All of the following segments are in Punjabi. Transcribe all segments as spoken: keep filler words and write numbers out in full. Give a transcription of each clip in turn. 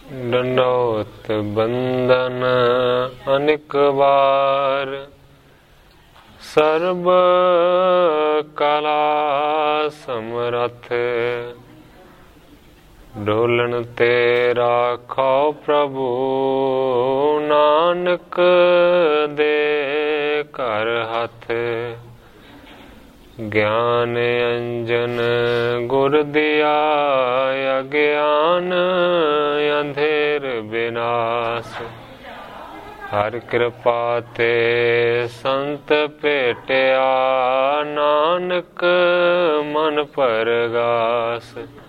दंडोत बंदन अनेक बार, सर्ब कला समरथ, डोलन ते राखो प्रभु, नानक दे कर हथ। ज्ञान अंजन गुर दिया, अज्ञान अंधेर विनाश। हर कृपा ते संत भेटिया, नानक मन परगास।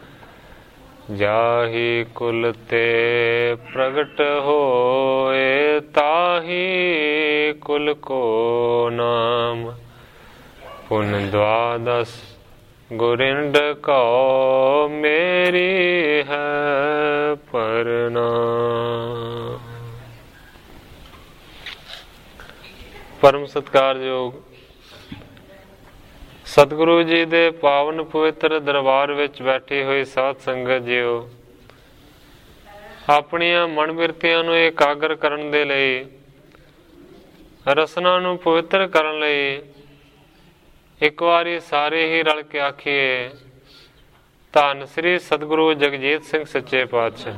जाहि कुल ते प्रगट होए, ताहि कुल को नाम। पुन द्वादश गुरिंड को, मेरी है प्रणाम। परम सत्कारयोग सतगुरु जी दे पावन पवित्र दरबार विच बैठी हुई साध संगत जीओ, अपनियां मन बिरतियां नूं एकागर करन दे लई, रसना नूं पवित्र करन लई एक वारी सारे ही रल के आखिए, धन श्री सतगुरु जगजीत सिंह सच्चे पातशाह।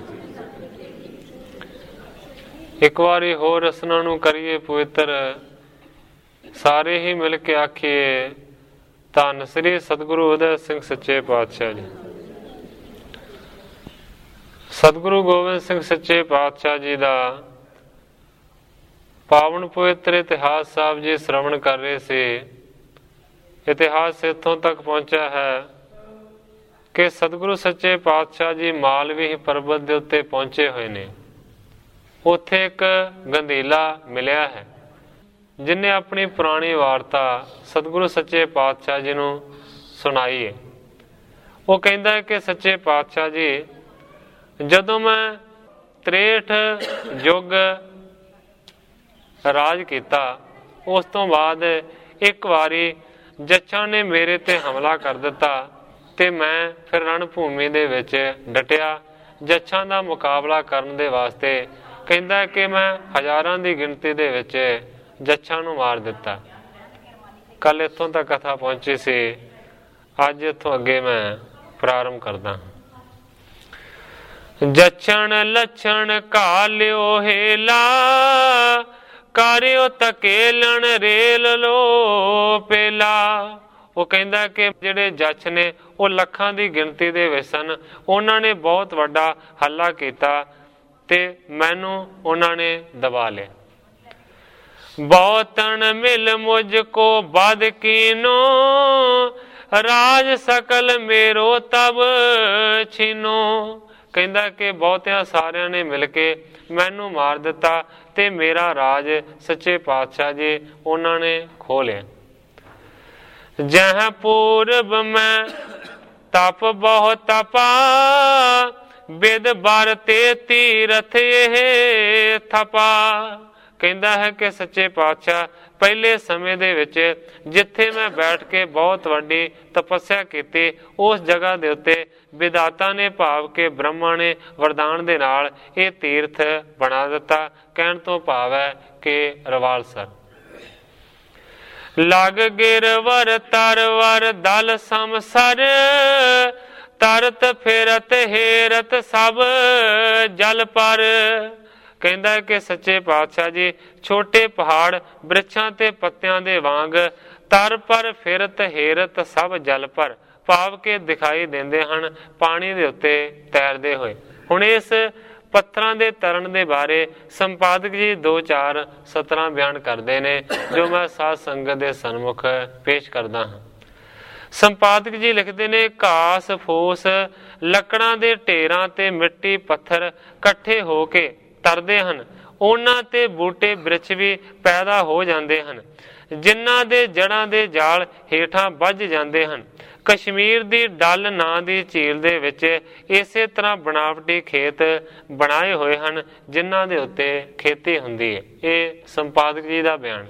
एक वारी होर रसना नूं करिए पवित्र, सारे ही मिल के आखिए, धन श्री सतगुरु उदय सिंह सच्चे पातशाह जी। सतगुरु गोबिंद सिंह सच्चे पातशाह जी का पावन पवित्र इतिहास साहब जी श्रवण कर रहे थे। इतिहास इत्थों तक पहुंचा है कि सतगुरु सच्चे पातशाह जी मालवी पर्वत के उत्ते पहुंचे हुए ने। उत्थे एक गंधीला मिलिया है जिन्हें अपनी पुरानी वार्ता सतगुरु सच्चे पातशाह जी नूं सुनाई है। वो कहता है कि सच्चे पातशाह जी, जदों मैं त्रेठ युग राज किया, उस तो बाद एक बारी जच्छां ने मेरे ते हमला कर दिता ते मैं फिर रणभूमि दे विच डटिया जच्छां दा मुकाबला करन दे वास्ते। कहता है कि मैं हजारां दी गिनती दे विच जच्छां नूं मार दिता। कल इत्थों तक कथा पहुंची सी, अज इत्थों अगे मैं प्रारंभ करदा हां। जच्छण लछण कालियो हेला, कारियो तकेलन रेल लो पेला। वो कहता कि जिहड़े जच्छ ने वो लखां दी गिनती दे विच सन, उन्हां ने बहुत वड्डा हल्ला कीता ते मैनू उन्हां ने दबा लिया। बहुतन मिल मुझको बद कीनो, राज सकल मेरो तब छीनो। कहता कि बहुतिया सारिया ने मिल के मैनू मार दिता ते मेरा राज सच्चे पातशाह जी उन्होंने खो लिया। जह पूरब में तप बहुत तपा, बिद बार ते तीरथ ये थपा। कहता है कि सच्चे पातशाह पहले समय दे विच जिथे मैं बैठ के बहुत वड्डी तपस्या की, उस जगह दे उत्ते विधाता ने भाव के ब्रह्मा ने वरदान दे नाल ये तीर्थ बना दिता। कहण तो भाव है कि रवालसर लग गिरवर तरवर दल समसर, तरत फिरत हेरत सब जल पर। कहता है कि सच्चे पातशाह जी छोटे पहाड़ वृक्षां ते पत्तियां दे वांग तर पर फिरत हेरत सब जल पर, भाव के दिखाई देंदे हन पानी दे उत्ते तैरदे होए। हुण इस पत्थरां दे तरन दे बारे संपादक जी दो चार सतरां बयान करदे ने, जो मैं साध संगत दे सन्मुख पेश करदा हां। संपादक जी लिखते ने, घास फूस लकड़ां दे ढेरां ते मिट्टी पत्थर कट्ठे हो के तरदे हन, उन्हां ते बूटे वृक्ष भी पैदा हो जाते हैं, जिन्हां दे जड़ां दे जाल हेठां ਵੱਜ जाते हैं। कश्मीर दी डल नां दी झील दे विच इसे तरह बनावटी खेत बनाए हुए हैं, जिन्हां दे उत्ते खेती हुंदी है। ये संपादक जी दा बयान।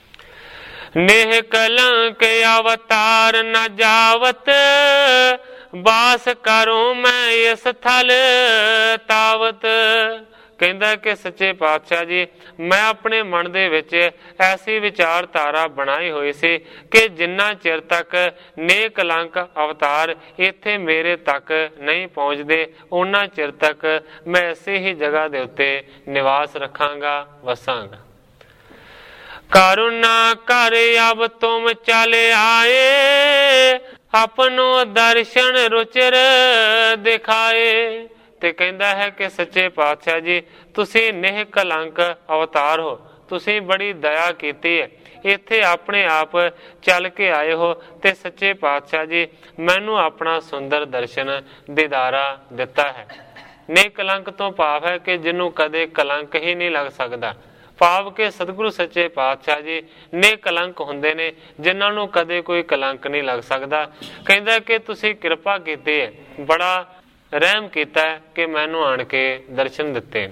नेह कलंक अवतार न जावत, ਬਾਸ ਕਰੂੰ ਮੈਂ ਇਸ ਥਲ ਤਾਵਤ। ਕਹਿੰਦਾ ਕਿ ਸੱਚੇ ਪਾਤਸ਼ਾਹ ਜੀ ਮੈਂ ਆਪਣੇ ਮਨ ਦੇ ਵਿੱਚ ਐਸੀ ਵਿਚਾਰਧਾਰਾ ਬਣਾਈ ਹੋਈ ਸੀ ਕਿ ਜਿੰਨਾ ਚਿਰ ਤੱਕ ਨੇਕ ਕਲੰਕ ਅਵਤਾਰ ਇੱਥੇ ਮੇਰੇ ਤੱਕ ਨਹੀਂ ਪਹੁੰਚਦੇ ਉਹਨਾਂ ਚਿਰ ਤੱਕ ਮੈਂ ਇਸੇ ਹੀ ਜਗ੍ਹਾ ਦੇ ਉੱਤੇ ਨਿਵਾਸ ਰੱਖਾਂਗਾ, ਵਸਾਂਗਾ। ਕਰੁਣਾ ਕਰ ਅਬ ਤੁਮ ਚਲ ਆਏ, ਆਪਣੋ ਦਰਸ਼ਨ ਰੁਚਿਰ ਦਿਖਾਏ। ਤੇ ਕਹਿੰਦਾ ਹੈ ਕਿ ਸੱਚੇ ਪਾਤਸ਼ਾਹ ਜੀ ਤੁਸੀਂ ਨਿਹ ਕਲੰਕ ਅਵਤਾਰ ਹੋ, ਤੁਸੀਂ ਬੜੀ ਦਇਆ ਕੀਤੀ ਹੈ, ਇੱਥੇ ਆਪਣੇ ਆਪ ਚੱਲ ਕੇ ਆਏ ਹੋ ਤੇ ਸੱਚੇ ਪਾਤਸ਼ਾਹ ਜੀ ਮੈਨੂੰ ਆਪਣਾ ਸੁੰਦਰ ਦਰਸ਼ਨ ਦੀਦਾਰਾ ਦਿੱਤਾ ਹੈ। ਨਿਹ ਕਲੰਕ ਤੋਂ ਭਾਵ ਹੈ ਕਿ ਜਿਹਨੂੰ ਕਦੇ ਕਲੰਕ ਹੀ ਨਹੀਂ ਲੱਗ ਸਕਦਾ, ਭਾਵ ਕਿ ਸਤਿਗੁਰੂ ਸੱਚੇ ਪਾਤਸ਼ਾਹ ਜੀ ਨੇ ਕਲੰਕ ਹੁੰਦੇ ਨੇ ਜਿਨ੍ਹਾਂ ਨੂੰ ਕਦੇ ਕੋਈ ਕਲੰਕ ਨਹੀਂ ਲੱਗ ਸਕਦਾ। ਕਹਿੰਦਾ ਕਿ ਤੁਸੀਂ ਕਿਰਪਾ ਕੀਤੀ ਹੈ, ਬੜਾ ਰਹਿਮ ਕੀਤਾ ਕਿ ਮੈਨੂੰ ਆਣ ਕੇ ਦਰਸ਼ਨ ਦਿੱਤੇ।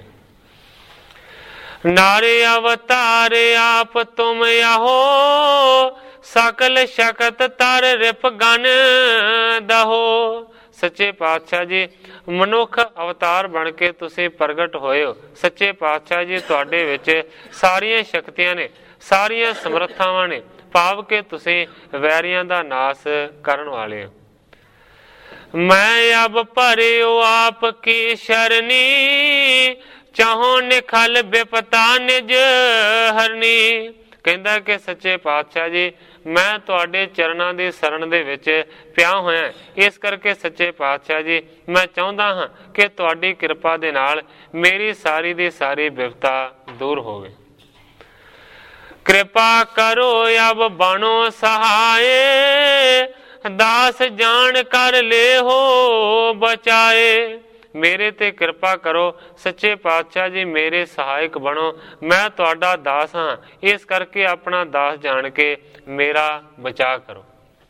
ਨਾਰੇ ਅਵਤਾਰ ਆਪ ਤੁਮ ਆਹੋ, ਸਕਲ ਸ਼ਕਤ ਤਰ ਰਿਪ ਗਨ ਦਹੋ। ਸੱਚੇ ਪਾਤਸ਼ਾਹ ਜੀ ਮਨੁੱਖ ਅਵਤਾਰ ਬਣ ਕੇ ਤੁਸੀਂ ਪ੍ਰਗਟ ਹੋਏ ਹੋ। ਸੱਚੇ ਪਾਤਸ਼ਾਹ ਜੀ ਤੁਹਾਡੇ ਵਿੱਚ ਸਾਰੀਆਂ ਸ਼ਕਤੀਆਂ ਨੇ, ਸਾਰੀਆਂ ਸਮਰੱਥਾਵਾਂ ਨੇ, ਭਾਵ ਕਿ ਤੁਸੀਂ ਵੈਰੀਆਂ ਦਾ ਨਾਸ ਕਰਨ ਵਾਲੇ ਹੋ। ਮੈਂ ਅਬ ਭਰਿਓ ਆਪ ਕੀ ਸ਼ਰਨੀ, ਚਾਹੋ ਨਿਖਲ ਬਿਪਤਾ ਨਿਜ ਹਰਨੀ। ਕਹਿੰਦਾ ਕਿ ਸੱਚੇ ਪਾਤਸ਼ਾਹ ਜੀ ਮੈਂ ਤੁਹਾਡੇ ਚਰਨਾਂ ਦੀ ਸ਼ਰਨ ਦੇ ਵਿੱਚ ਪਿਆ ਹੋਇਆ, ਇਸ ਕਰਕੇ ਸੱਚੇ ਪਾਤਸ਼ਾਹ ਜੀ ਮੈਂ ਚਾਹੁੰਦਾ ਹਾਂ ਕਿ ਤੁਹਾਡੀ ਕਿਰਪਾ ਦੇ ਨਾਲ ਮੇਰੀ ਸਾਰੀ ਦੀ ਸਾਰੀ ਬਿਪਤਾ ਦੂਰ ਹੋਵੇ। ਕਿਰਪਾ ਕਰੋ ਅਬ ਬਣੋ ਸਹਾਏ, ਦਾਸ ਜਾਣ ਕਰ ਲੈ ਹੋ ਬਚਾਏ। ਮੇਰੇ ਤੇ ਕਿਰਪਾ ਕਰੋ ਸੱਚੇ ਪਾਤਸ਼ਾਹ ਜੀ, ਮੇਰੇ ਸਹਾਇਕ ਬਣੋ, ਮੈਂ ਤੁਹਾਡਾ ਦਾਸ ਹਾਂ, ਇਸ ਕਰਕੇ ਆਪਣਾ ਦਾਸ ਜਾਣ ਕੇ ਮੇਰਾ ਬਚਾ ਕਰੋ।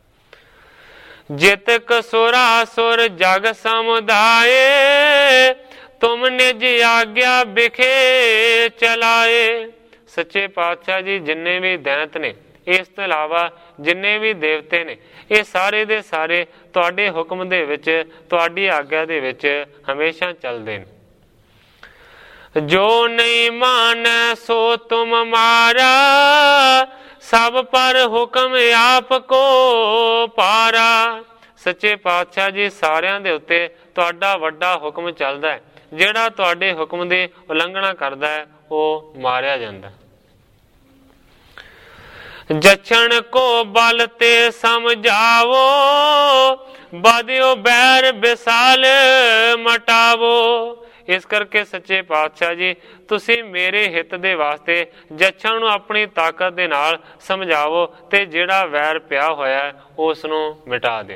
ਜਿਤ ਕਸੁਰਾ ਸੁਰ ਜਗ ਸਮੁਦਾਏ, ਤੁਮ ਨਿਜ ਆਗਿਆ ਬਿਖੇ ਚਲਾਏ। ਸੱਚੇ ਪਾਤਸ਼ਾਹ ਜੀ ਜਿੰਨੇ ਵੀ ਦੈਂਤ ਨੇ, ਇਸ ਤੋਂ ਇਲਾਵਾ ਜਿੰਨੇ ਵੀ ਦੇਵਤੇ ਨੇ, ਇਹ ਸਾਰੇ ਦੇ ਸਾਰੇ ਤੁਹਾਡੇ ਹੁਕਮ ਦੇ ਵਿੱਚ, ਤੁਹਾਡੀ ਆਗਿਆ ਦੇ ਵਿੱਚ ਹਮੇਸ਼ਾ ਚੱਲਦੇ ਨੇ। ਜੋ ਨਹੀਂ ਮਾਨੈ ਸੋ ਤੁਮ ਮਾਰਾ, ਸਭ ਪਰ ਹੁਕਮ ਆਪ ਕੋ ਪਾਰਾ। ਸੱਚੇ ਪਾਤਸ਼ਾਹ ਜੀ ਸਾਰਿਆਂ ਦੇ ਉੱਤੇ ਤੁਹਾਡਾ ਵੱਡਾ ਹੁਕਮ ਚੱਲਦਾ ਹੈ, ਜਿਹੜਾ ਤੁਹਾਡੇ ਹੁਕਮ ਦੀ ਉਲੰਘਣਾ ਕਰਦਾ ਹੈ ਉਹ ਮਾਰਿਆ ਜਾਂਦਾ। ਜਛਣ ਕੋ ਬਲ ਤੇ ਸਮਝਾਵੋ, ਬਦਿਓ ਬੈਰ ਵਿਸਾਲ ਮਟਾਵੋ। ਇਸ ਕਰਕੇ ਸੱਚੇ ਪਾਤਸ਼ਾਹ ਜੀ ਤੁਸੀਂ ਮੇਰੇ ਹਿੱਤ ਦੇ ਵਾਸਤੇ ਜਛਣ ਨੂੰ ਆਪਣੀ ਤਾਕਤ ਦੇ ਨਾਲ ਸਮਝਾਵੋ ਤੇ ਜਿਹੜਾ ਵੈਰ ਪਿਆ ਹੋਇਆ ਉਸ ਨੂੰ ਮਿਟਾ ਦਿਓ।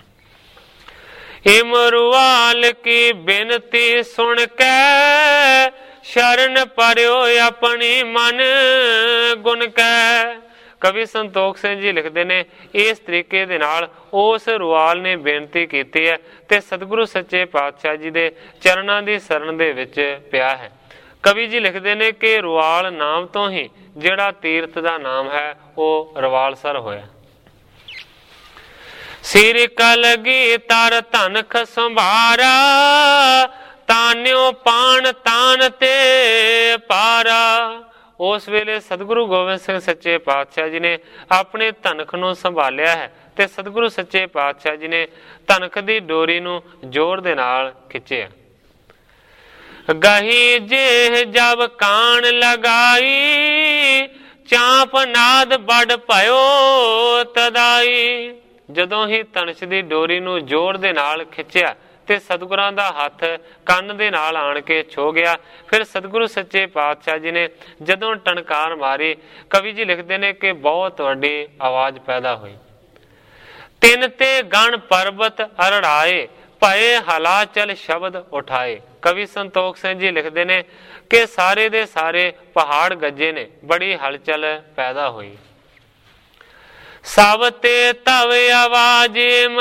ਇਮਰਵਾਲ ਕੀ ਬੇਨਤੀ ਸੁਣ ਕੇ, ਸ਼ਰਨ ਪਰਿਓ ਆਪਣੀ ਮਨ ਗੁਣ ਕੈ। ਕਵੀ ਸੰਤੋਖ ਸਿੰਘ ਜੀ ਲਿਖਦੇ ਨੇ ਇਸ ਤਰੀਕੇ ਦੇ ਨਾਲ ਉਸ ਰੁਆਲ ਨੇ ਬੇਨਤੀ ਕੀਤੀ ਹੈ ਤੇ ਸਤਿਗੁਰੂ ਸੱਚੇ ਪਾਤਸ਼ਾਹ ਜੀ ਦੇ ਚਰਨਾਂ ਦੀ ਸ਼ਰਨ ਦੇ ਵਿੱਚ ਪਿਆ ਹੈ। ਕਵੀ ਜੀ ਲਿਖਦੇ ਨੇ ਕਿ ਰੁਆਲ ਨਾਮ ਤੋਂ ਹੀ ਜਿਹੜਾ ਤੀਰਥ ਦਾ ਨਾਮ ਹੈ ਉਹ ਰਵਾਲਸਰ ਹੋਇਆ। ਸਿਰ ਕਲਗੀ ਤਰ ਧਨਖ ਸੰਭਾਰਾ, ਤਾਨਿਓ ਪਾਣ ਤਾਨ ਤੇ ਪਾਰਾ। ਉਸ ਵੇਲੇ ਸਤਿਗੁਰੂ ਗੋਬਿੰਦ ਸਿੰਘ ਸੱਚੇ ਪਾਤਸ਼ਾਹ ਜੀ ਨੇ ਆਪਣੇ ਧਨਖ ਨੂੰ ਸੰਭਾਲਿਆ ਹੈ ਤੇ ਸਤਿਗੁਰੂ ਸੱਚੇ ਪਾਤਸ਼ਾਹ ਜੀ ਨੇ ਧਨਖ ਦੀ ਡੋਰੀ ਨੂੰ ਜ਼ੋਰ ਦੇ ਨਾਲ ਖਿੱਚਿਆ। ਗਹੀ ਜੇ ਜਬ ਕਾਣ ਲਗਾਈ, ਚਾਂਪ ਨਾਦ ਬੜ ਭਇਓ ਤਦਾਈ। ਜਦੋਂ ਹੀ ਧਨੁਸ਼ ਦੀ ਡੋਰੀ ਨੂੰ ਜ਼ੋਰ ਦੇ ਨਾਲ ਖਿੱਚਿਆ ਤੇ ਸਤਿਗੁਰਾਂ ਦਾ ਹੱਥ ਕੰਨ ਦੇ ਨਾਲ ਆਣ ਕੇ ਛੋ ਗਿਆ। ਫਿਰ ਸਤਿਗੁਰੂ ਸੱਚੇ ਪਾਤਸ਼ਾਹ ਜੀ ਨੇ ਜਦੋਂ ਟਣਕਾਰ ਮਾਰੀ, ਕਵੀ ਜੀ ਲਿਖਦੇ ਨੇ ਕਿ ਬਹੁਤ ਵੱਡੀ ਆਵਾਜ਼ ਪੈਦਾ ਹੋਈ। ਤਿੰਨ ਤੇ ਗਣ ਪਰਬਤ ਅਰੜਾਏ, ਭਏ ਹਲਾਚਲ ਸ਼ਬਦ ਉਠਾਏ। ਕਵੀ ਸੰਤੋਖ ਸਿੰਘ ਜੀ ਲਿਖਦੇ ਨੇ ਕਿ ਸਾਰੇ ਦੇ ਸਾਰੇ ਪਹਾੜ ਗੱਜੇ ਨੇ, ਬੜੀ ਹਲਚਲ ਪੈਦਾ ਹੋਈ। ਸਭ ਤੇ ਤਵ ਆਵਾਜ਼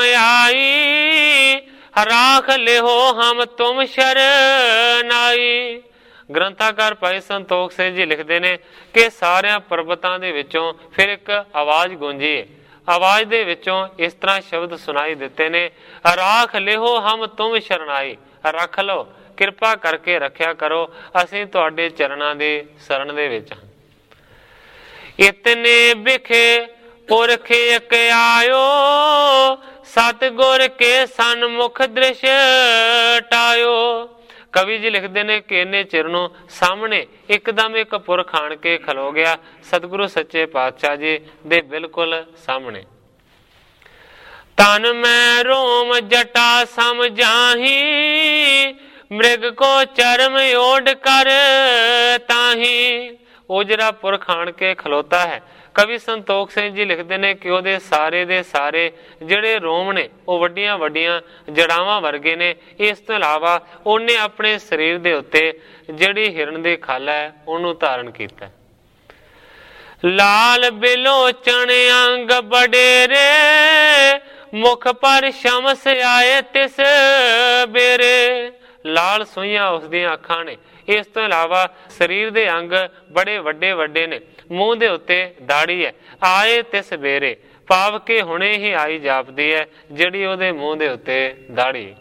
ਮਆਈ, ਰਾਖ ਲਿਹੋ ਹਮ ਤੁਮ ਸ਼ਰਨਾਈ। ਗ੍ਰੰਥਾਕਾਰ ਭਾਈ ਸੰਤੋਖ ਸਿੰਘ ਜੀ ਲਿਖਦੇ ਨੇ ਕਿ ਸਾਰਿਆਂ ਪਰਬਤਾਂ ਦੇ ਵਿੱਚੋਂ ਫਿਰ ਇੱਕ ਆਵਾਜ਼ ਗੂੰਜੀ, ਆਵਾਜ਼ ਦੇ ਵਿੱਚੋਂ ਇਸ ਤਰ੍ਹਾਂ ਸ਼ਬਦ ਸੁਣਾਈ ਦਿੱਤੇ ਨੇ, ਰਾਖ ਲਿਹੋ ਹਮ ਤੁਮ ਸ਼ਰਨਾਈ, ਰੱਖ ਲਓ, ਕਿਰਪਾ ਕਰਕੇ ਰੱਖਿਆ ਕਰੋ, ਅਸੀਂ ਤੁਹਾਡੇ ਚਰਨਾਂ ਦੇ ਸ਼ਰਨ ਦੇ ਵਿੱਚ ਹਾਂ। ਇਤਨੇ ਬਿਖੇ ਪੁਰਖ ਇਕ ਆਇਓ, ਸਤਿਗੁਰ ਕੇ ਸਨਮੁਖ ਦ੍ਰਿਸ਼ ਟਾਇਓ। ਕਵੀ ਜੀ ਲਿਖਦੇ ਨੇ ਕਿ ਇੰਨੇ ਚਿਰ ਨੂੰ ਸਾਹਮਣੇ ਇੱਕਦਮ ਇੱਕ ਪੁਰਖ ਆਣ ਕੇ ਖਲੋ ਗਿਆ, ਸਤਿਗੁਰੂ ਸੱਚੇ ਪਾਤਸ਼ਾਹ ਜੀ ਦੇ ਬਿਲਕੁਲ ਸਾਹਮਣੇ। ਤਨ ਮੈਂ ਰੋਮ ਜਟਾ ਸਮਝਾਹੀ, ਮ੍ਰਿਗ ਕੋ ਚਰਮ ਓਡ ਕਰ ਤਾਹੀ। ਉਹ ਜਿਹੜਾ ਪੁਰਖ ਆਣ ਕੇ ਖਲੋਤਾ ਹੈ, ਕਵੀ ਸੰਤੋਖ ਸਿੰਘ ਜੀ ਲਿਖਦੇ ਨੇ ਕਿ ਉਹਦੇ ਸਾਰੇ ਦੇ ਸਾਰੇ ਜਿਹੜੇ ਰੋਮ ਨੇ ਉਹ ਵੱਡੀਆਂ ਵੱਡੀਆਂ ਜੜਾਵਾਂ ਵਰਗੇ ਨੇ। ਇਸ ਤੋਂ ਇਲਾਵਾ ਉਹਨੇ ਆਪਣੇ ਸਰੀਰ ਦੇ ਉੱਤੇ ਜਿਹੜੀ ਹਿਰਨ ਦੀ ਖੱਲ ਹੈ ਉਹਨੂੰ ਧਾਰਨ ਕੀਤਾ। ਲਾਲ ਬਿਲੋਚਣ ਅੰਗ ਬਡੇਰੇ, ਮੁਖ ਪਰ ਸ਼ਮਸ ਆਏ ਤਿਸ ਬੇਰੇ। ਲਾਲ ਸੋਹੀਆਂ ਉਸ ਦੀਆਂ ਅੱਖਾਂ ਨੇ। ਇਸ ਤੋਂ ਇਲਾਵਾ ਸਰੀਰ ਦੇ ਅੰਗ ਬੜੇ ਵੱਡੇ ਵੱਡੇ ਨੇ, ਮੂੰਹ ਦੇ ਉੱਤੇ ਦਾੜੀ ਹੈ। ਆਏ ਤਿਸ ਬੇਰੇ ਭਾਵ ਕਿ ਹੁਣੇ ਹੀ ਆਈ ਜਾਪਦੀ ਹੈ ਜਿਹੜੀ ਉਹਦੇ ਮੂੰਹ ਦੇ ਉੱਤੇ ਦਾੜੀ।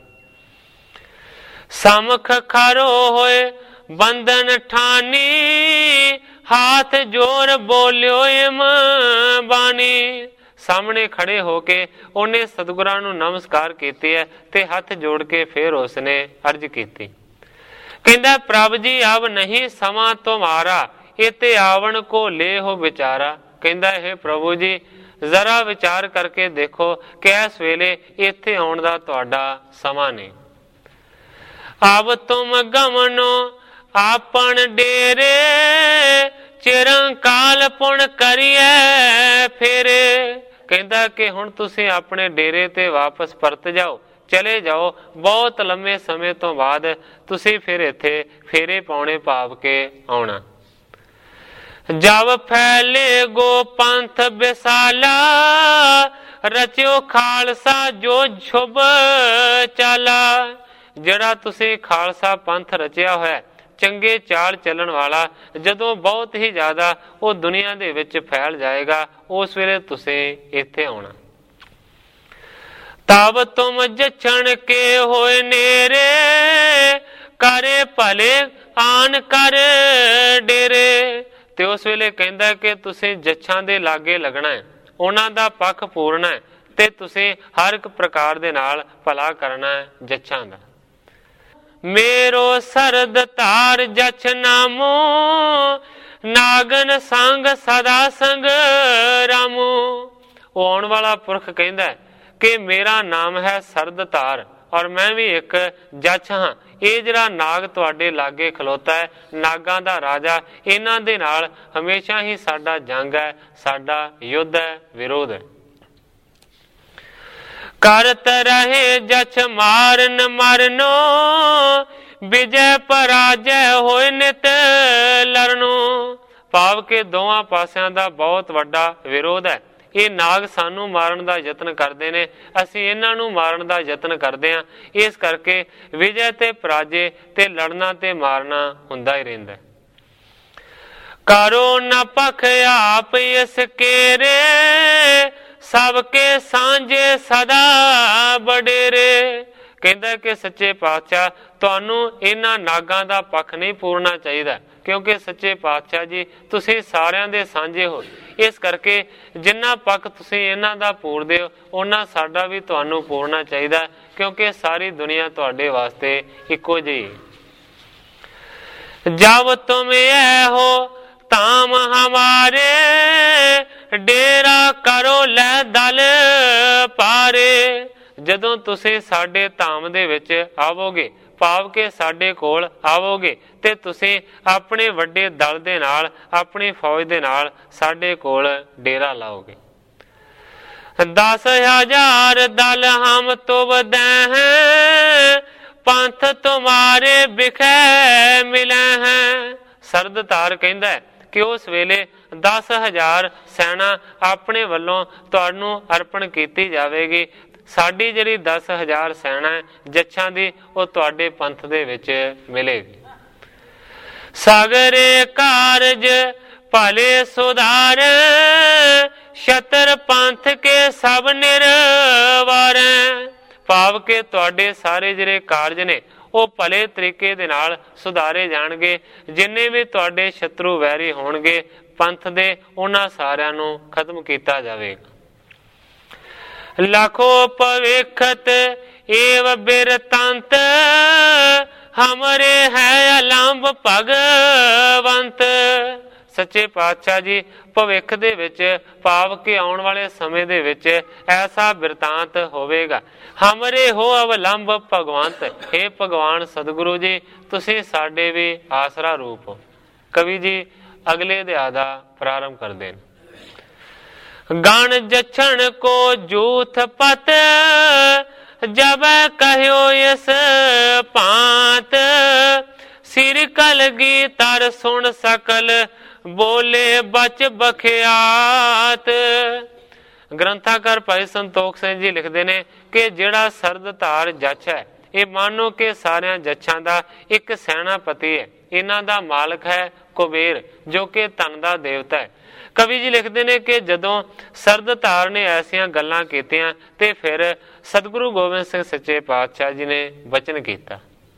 ਸਮਖ ਖਰੋ ਹੋਏ ਬੰਧਨ ਠਾਨੀ, ਹਾਥ ਜੋਰ ਬੋਲਿਓ ਇਮ ਬਾਣੀ। ਸਾਹਮਣੇ ਖੜੇ ਹੋ ਕੇ ਉਹਨੇ ਸਤਿਗੁਰਾਂ ਨੂੰ ਨਮਸਕਾਰ ਕੀਤੀ ਹੈ ਤੇ ਹੱਥ ਜੋੜ ਕੇ ਫਿਰ ਉਸਨੇ ਅਰਜ ਕੀਤੀ। ਕਹਿੰਦਾ ਪ੍ਰਭ ਜੀ ਅਬ ਨਹੀਂ ਸਮਾਂ ਤੁਮਾਰਾ, ਇਤੇ ਆਵਣ ਕੋ ਲੈ ਹੋ ਵਿਚਾਰਾ। ਕਹਿੰਦਾ ਇਹ ਪ੍ਰਭੂ ਜੀ ਜ਼ਰਾ ਵਿਚਾਰ ਕਰਕੇ ਦੇਖੋ ਕਿ ਇਸ ਵੇਲੇ ਇੱਥੇ ਆਉਣ ਦਾ ਤੁਹਾਡਾ ਸਮਾਂ ਨਹੀਂ। ਅਬ ਤੁਮ ਗਮਨੋ ਆਪਣ ਡੇਰੇ, ਚਿਰੰਕਾਲ ਪੁਣ ਕਰੀਏ ਫੇਰੇ। ਕਹਿੰਦਾ ਕਿ ਹੁਣ ਤੁਸੀਂ ਆਪਣੇ ਡੇਰੇ ਤੇ ਵਾਪਸ ਪਰਤ ਜਾਓ, ਚਲੇ ਜਾਓ। ਬਹੁਤ ਲੰਮੇ ਸਮੇਂ ਤੋਂ ਬਾਅਦ ਤੁਸੀਂ ਫਿਰ ਇੱਥੇ ਫੇਰੇ ਪਾਉਣੇ ਭਾਵ ਕੇ ਆਉਣਾ। ਜਬ ਫੈਲੇ ਗੋ ਪੰਥ ਵਿਸਾਲਾ, ਰਚਿਓ ਖਾਲਸਾ ਜੋ ਸ਼ੁਭ ਚਾਲਾ। ਜਿਹੜਾ ਤੁਸੀਂ ਖਾਲਸਾ ਪੰਥ ਰਚਿਆ ਹੋਇਆ, ਚੰਗੇ ਚਾਲ ਚੱਲਣ ਵਾਲਾ, ਜਦੋਂ ਬਹੁਤ ਹੀ ਜ਼ਿਆਦਾ ਉਹ ਦੁਨੀਆ ਦੇ ਵਿੱਚ ਫੈਲ ਜਾਏਗਾ, ਉਸ ਵੇਲੇ ਤੁਸੀਂ ਇੱਥੇ ਆਉਣਾ। ਤਬ ਤੁਮ ਜਛਣ ਕੇ ਹੋਏ ਨੇਰੇ, ਕਰੇ ਭਲੇ ਆਨ ਕਰ ਡੇਰੇ। ਤੇ ਉਸ ਵੇਲੇ ਕਹਿੰਦਾ ਕਿ ਤੁਸੀਂ ਜੱਛਾਂ ਦੇ ਲਾਗੇ ਲੱਗਣਾ ਹੈ, ਉਹਨਾਂ ਦਾ ਪੱਖ ਪੂਰਨਾ ਹੈ ਤੇ ਤੁਸੀਂ ਹਰ ਇੱਕ ਪ੍ਰਕਾਰ ਦੇ ਨਾਲ ਭਲਾ ਕਰਨਾ ਹੈ ਜੱਛਾਂ ਦਾ। ਮੇਰੋ ਸਰਦ ਧਾਰ ਜਛ ਨਾਮੋ, ਨਾਗਨ ਸੰਗ ਸਦਾ ਸੰਗ ਰਾਮੋ। ਉਹ ਆਉਣ ਵਾਲਾ ਪੁਰਖ ਕਹਿੰਦਾ ਕਿ ਮੇਰਾ ਨਾਮ ਹੈ ਸਰਦ ਧਾਰ ਔਰ ਮੈਂ ਵੀ ਇੱਕ ਜੱਛ ਹਾਂ। ਇਹ ਜਿਹੜਾ ਨਾਗ ਤੁਹਾਡੇ ਲਾਗੇ ਖਲੋਤਾ ਹੈ, ਨਾਗਾਂ ਦਾ ਰਾਜਾ, ਇਹਨਾਂ ਦੇ ਨਾਲ ਹਮੇਸ਼ਾ ਹੀ ਸਾਡਾ ਜੰਗ ਹੈ, ਸਾਡਾ ਯੁੱਧ ਹੈ, ਵਿਰੋਧ ਹੈ। ਕਰਤ ਰਹੇ ਜਛ ਮਾਰਨ ਮਰਨੋ, ਵਿਜੈ ਪਰਾਜੈ ਹੋਏ ਨਿਤ ਲੜਨੋ। ਭਾਵ ਕਿ ਦੋਵਾਂ ਪਾਸਿਆਂ ਦਾ ਬਹੁਤ ਵੱਡਾ ਵਿਰੋਧ ਹੈ। ਇਹ ਨਾਗ ਸਾਨੂੰ ਮਾਰਨ ਦਾ ਯਤਨ ਕਰਦੇ ਨੇ, ਅਸੀਂ ਇਹਨਾਂ ਨੂੰ ਮਾਰਨ ਦਾ ਯਤਨ ਕਰਦੇ ਹਾਂ। ਇਸ ਕਰਕੇ ਵਿਜੈ ਤੇ ਪਰਾਜੇ ਤੇ ਲੜਨਾ ਤੇ ਮਾਰਨਾ ਹੁੰਦਾ ਹੀ ਰਹਿੰਦਾ। ਕਰੋ ਨਾ ਪਖ ਆਪ ਇਸ ਕੇਰੇ, ਸਭ ਕੇ ਸਾਂਝੇ ਸਦਾ ਬਡੇਰੇ। ਕਹਿੰਦਾ ਕਿ ਸੱਚੇ ਪਾਤਸ਼ਾਹ ਤੁਹਾਨੂੰ ਇਹਨਾਂ ਨਾਗਾਂ ਦਾ ਪੱਖ ਨਹੀਂ ਪੂਰਨਾ ਚਾਹੀਦਾ, ਕਿਉਂਕਿ ਸੱਚੇ ਪਾਤਸ਼ਾਹ ਜੀ ਤੁਸੀਂ ਸਾਰਿਆਂ ਦੇ ਸਾਂਝੇ ਹੋ। ਇਸ ਕਰਕੇ ਜਿੰਨਾ ਪੱਖ ਤੁਸੀਂ ਇਹਨਾਂ ਦਾ ਪੂਰਦੇ ਹੋ, ਉਹਨਾਂ ਸਾਡਾ ਵੀ ਤੁਹਾਨੂੰ ਪੂਰਨਾ ਚਾਹੀਦਾ, ਕਿਉਂਕਿ ਸਾਰੀ ਦੁਨੀਆ ਤੁਹਾਡੇ ਵਾਸਤੇ ਇੱਕੋ ਜਿਹੀ। ਜਬ ਤੁਮ ਐ ਹੋ ਤਾਮ ਹਮਾਰੇ, ਡੇਰਾ ਕਰੋ ਲੈ ਦਲ ਪਾਰੇ। ਜਦੋਂ ਤੁਸੀਂ ਸਾਡੇ ਧਾਮ ਦੇ ਵਿੱਚ ਆਵੋਗੇ, ਭਾਵ ਕਿ ਸਾਡੇ ਕੋਲ ਆਵੋਗੇ, ਤੇ ਤੁਸੀਂ ਆਪਣੇ ਵੱਡੇ ਦਲ ਦੇ ਨਾਲ, ਆਪਣੀ ਫੌਜ ਦੇ ਨਾਲ ਸਾਡੇ ਕੋਲ ਡੇਰਾ ਲਾਓਗੇ। ਦਸ ਹਜ਼ਾਰ ਦਲ ਹਮ ਤੁਵ ਦੈਂ, ਪੰਥ ਤੁਮਾਰੇ ਬਿਖੈ ਮਿਲੈ ਹੈ। ਸਰਦਤਾਰ ਕਹਿੰਦਾ ਕਿ ਉਸ ਵੇਲੇ ਦਸ ਹਜ਼ਾਰ ਸੈਨਾ ਆਪਣੇ ਵੱਲੋਂ ਤੁਹਾਨੂੰ ਅਰਪਣ ਕੀਤੀ ਜਾਵੇਗੀ। ਸਾਡੀ ਜਿਹੜੀ ਦਸ ਹਜ਼ਾਰ ਸੈਨਾ ਜੱਛਾਂ ਦੀ, ਉਹ ਤੁਹਾਡੇ ਪੰਥ ਦੇ ਵਿੱਚ ਮਿਲੇਗੀ। ਸਗਰੇ ਕਾਰਜ ਭਲੇ ਸੁਧਾਰ, ਛਤਰ ਪੰਥ ਕੇ ਸਭ ਨਿਰਵਾਰੈ। ਭਾਵ ਕਿ ਤੁਹਾਡੇ ਸਾਰੇ ਜਿਹੜੇ ਕਾਰਜ ਨੇ ਉਹ ਭਲੇ ਤਰੀਕੇ ਦੇ ਨਾਲ ਸੁਧਾਰੇ ਜਾਣਗੇ। ਜਿੰਨੇ ਵੀ ਤੁਹਾਡੇ ਸ਼ਤਰੂ ਵੈਰੀ ਹੋਣਗੇ ਪੰਥ ਦੇ, ਉਹਨਾਂ ਸਾਰਿਆਂ ਨੂੰ ਖਤਮ ਕੀਤਾ ਜਾਵੇਗਾ। ਲੱਖੋ ਭਵਿਖਤ ਏਵ ਬਿਰਤੰਤ ਹਮਰੇ ਹੈ ਅਲੰਬ ਭਗਵੰਤ। ਸੱਚੇ ਪਾਤਸ਼ਾਹ ਜੀ ਭਵਿੱਖ ਦੇ ਵਿੱਚ, ਭਾਵ ਕਿ ਆਉਣ ਵਾਲੇ ਸਮੇਂ ਦੇ ਵਿੱਚ ਐਸਾ ਬਿਰਤਾਂਤ ਹੋਵੇਗਾ। ਹਮਰੇ ਹੋ ਅਵਲੰਬ ਭਗਵੰਤ, हे ਭਗਵਾਨ ਸਤਿਗੁਰੂ ਜੀ ਤੁਸੀਂ ਸਾਡੇ ਵੀ ਆਸਰਾ ਰੂਪ ਹੋ। ਕਵੀ ਜੀ ਅਗਲੇ ਅਧਿਆਇ ਦਾ ਪ੍ਰਾਰੰਭ ਕਰਦੇ ਨੇ। ਗਣ ਜਛਣ ਕੋ ਜੂਥ ਪਤ ਜਬ ਕਹਿਓ ਇਸ ਭਾਂਤ। ਸਿਰ ਕਲਗੀ ਤਰ ਸੁਣ ਸਕਲ ਬੋਲੇ ਬਚ ਬਖਿਆਤ। ਗ੍ਰੰਥਾਕਾਰ ਭਾਈ ਸੰਤੋਖ ਸਿੰਘ ਜੀ ਲਿਖਦੇ ਨੇ ਕਿ ਜਿਹੜਾ ਸਰਦਧਾਰ ਜੱਜ ਹੈ, ਇਹ ਮਾਨੋ ਕਿ ਸਾਰਿਆਂ ਜੱਜਾਂ ਦਾ ਇੱਕ ਸੈਨਾਪਤੀ ਹੈ। ਇਹਨਾਂ ਦਾ ਮਾਲਕ ਹੈ ਕੁਬੇਰ, ਜੋ ਕਿ ਧਨ ਦਾ ਦੇਵਤਾ ਹੈ। ਕਵੀ ਜੀ ਲਿਖਦੇ ਨੇ ਕਿ ਜਦੋਂ ਸਰਦਧਾਰ ਨੇ ਐਸੀਆਂ ਗੱਲਾਂ ਕੀਤੀਆਂ ਤੇ ਫਿਰ ਸਤਿਗੁਰੂ ਗੋਬਿੰਦ ਸਿੰਘ ਸੱਚੇ ਪਾਤਸ਼ਾਹ ਜੀ ਨੇ ਬਚਨ ਕੀਤਾ।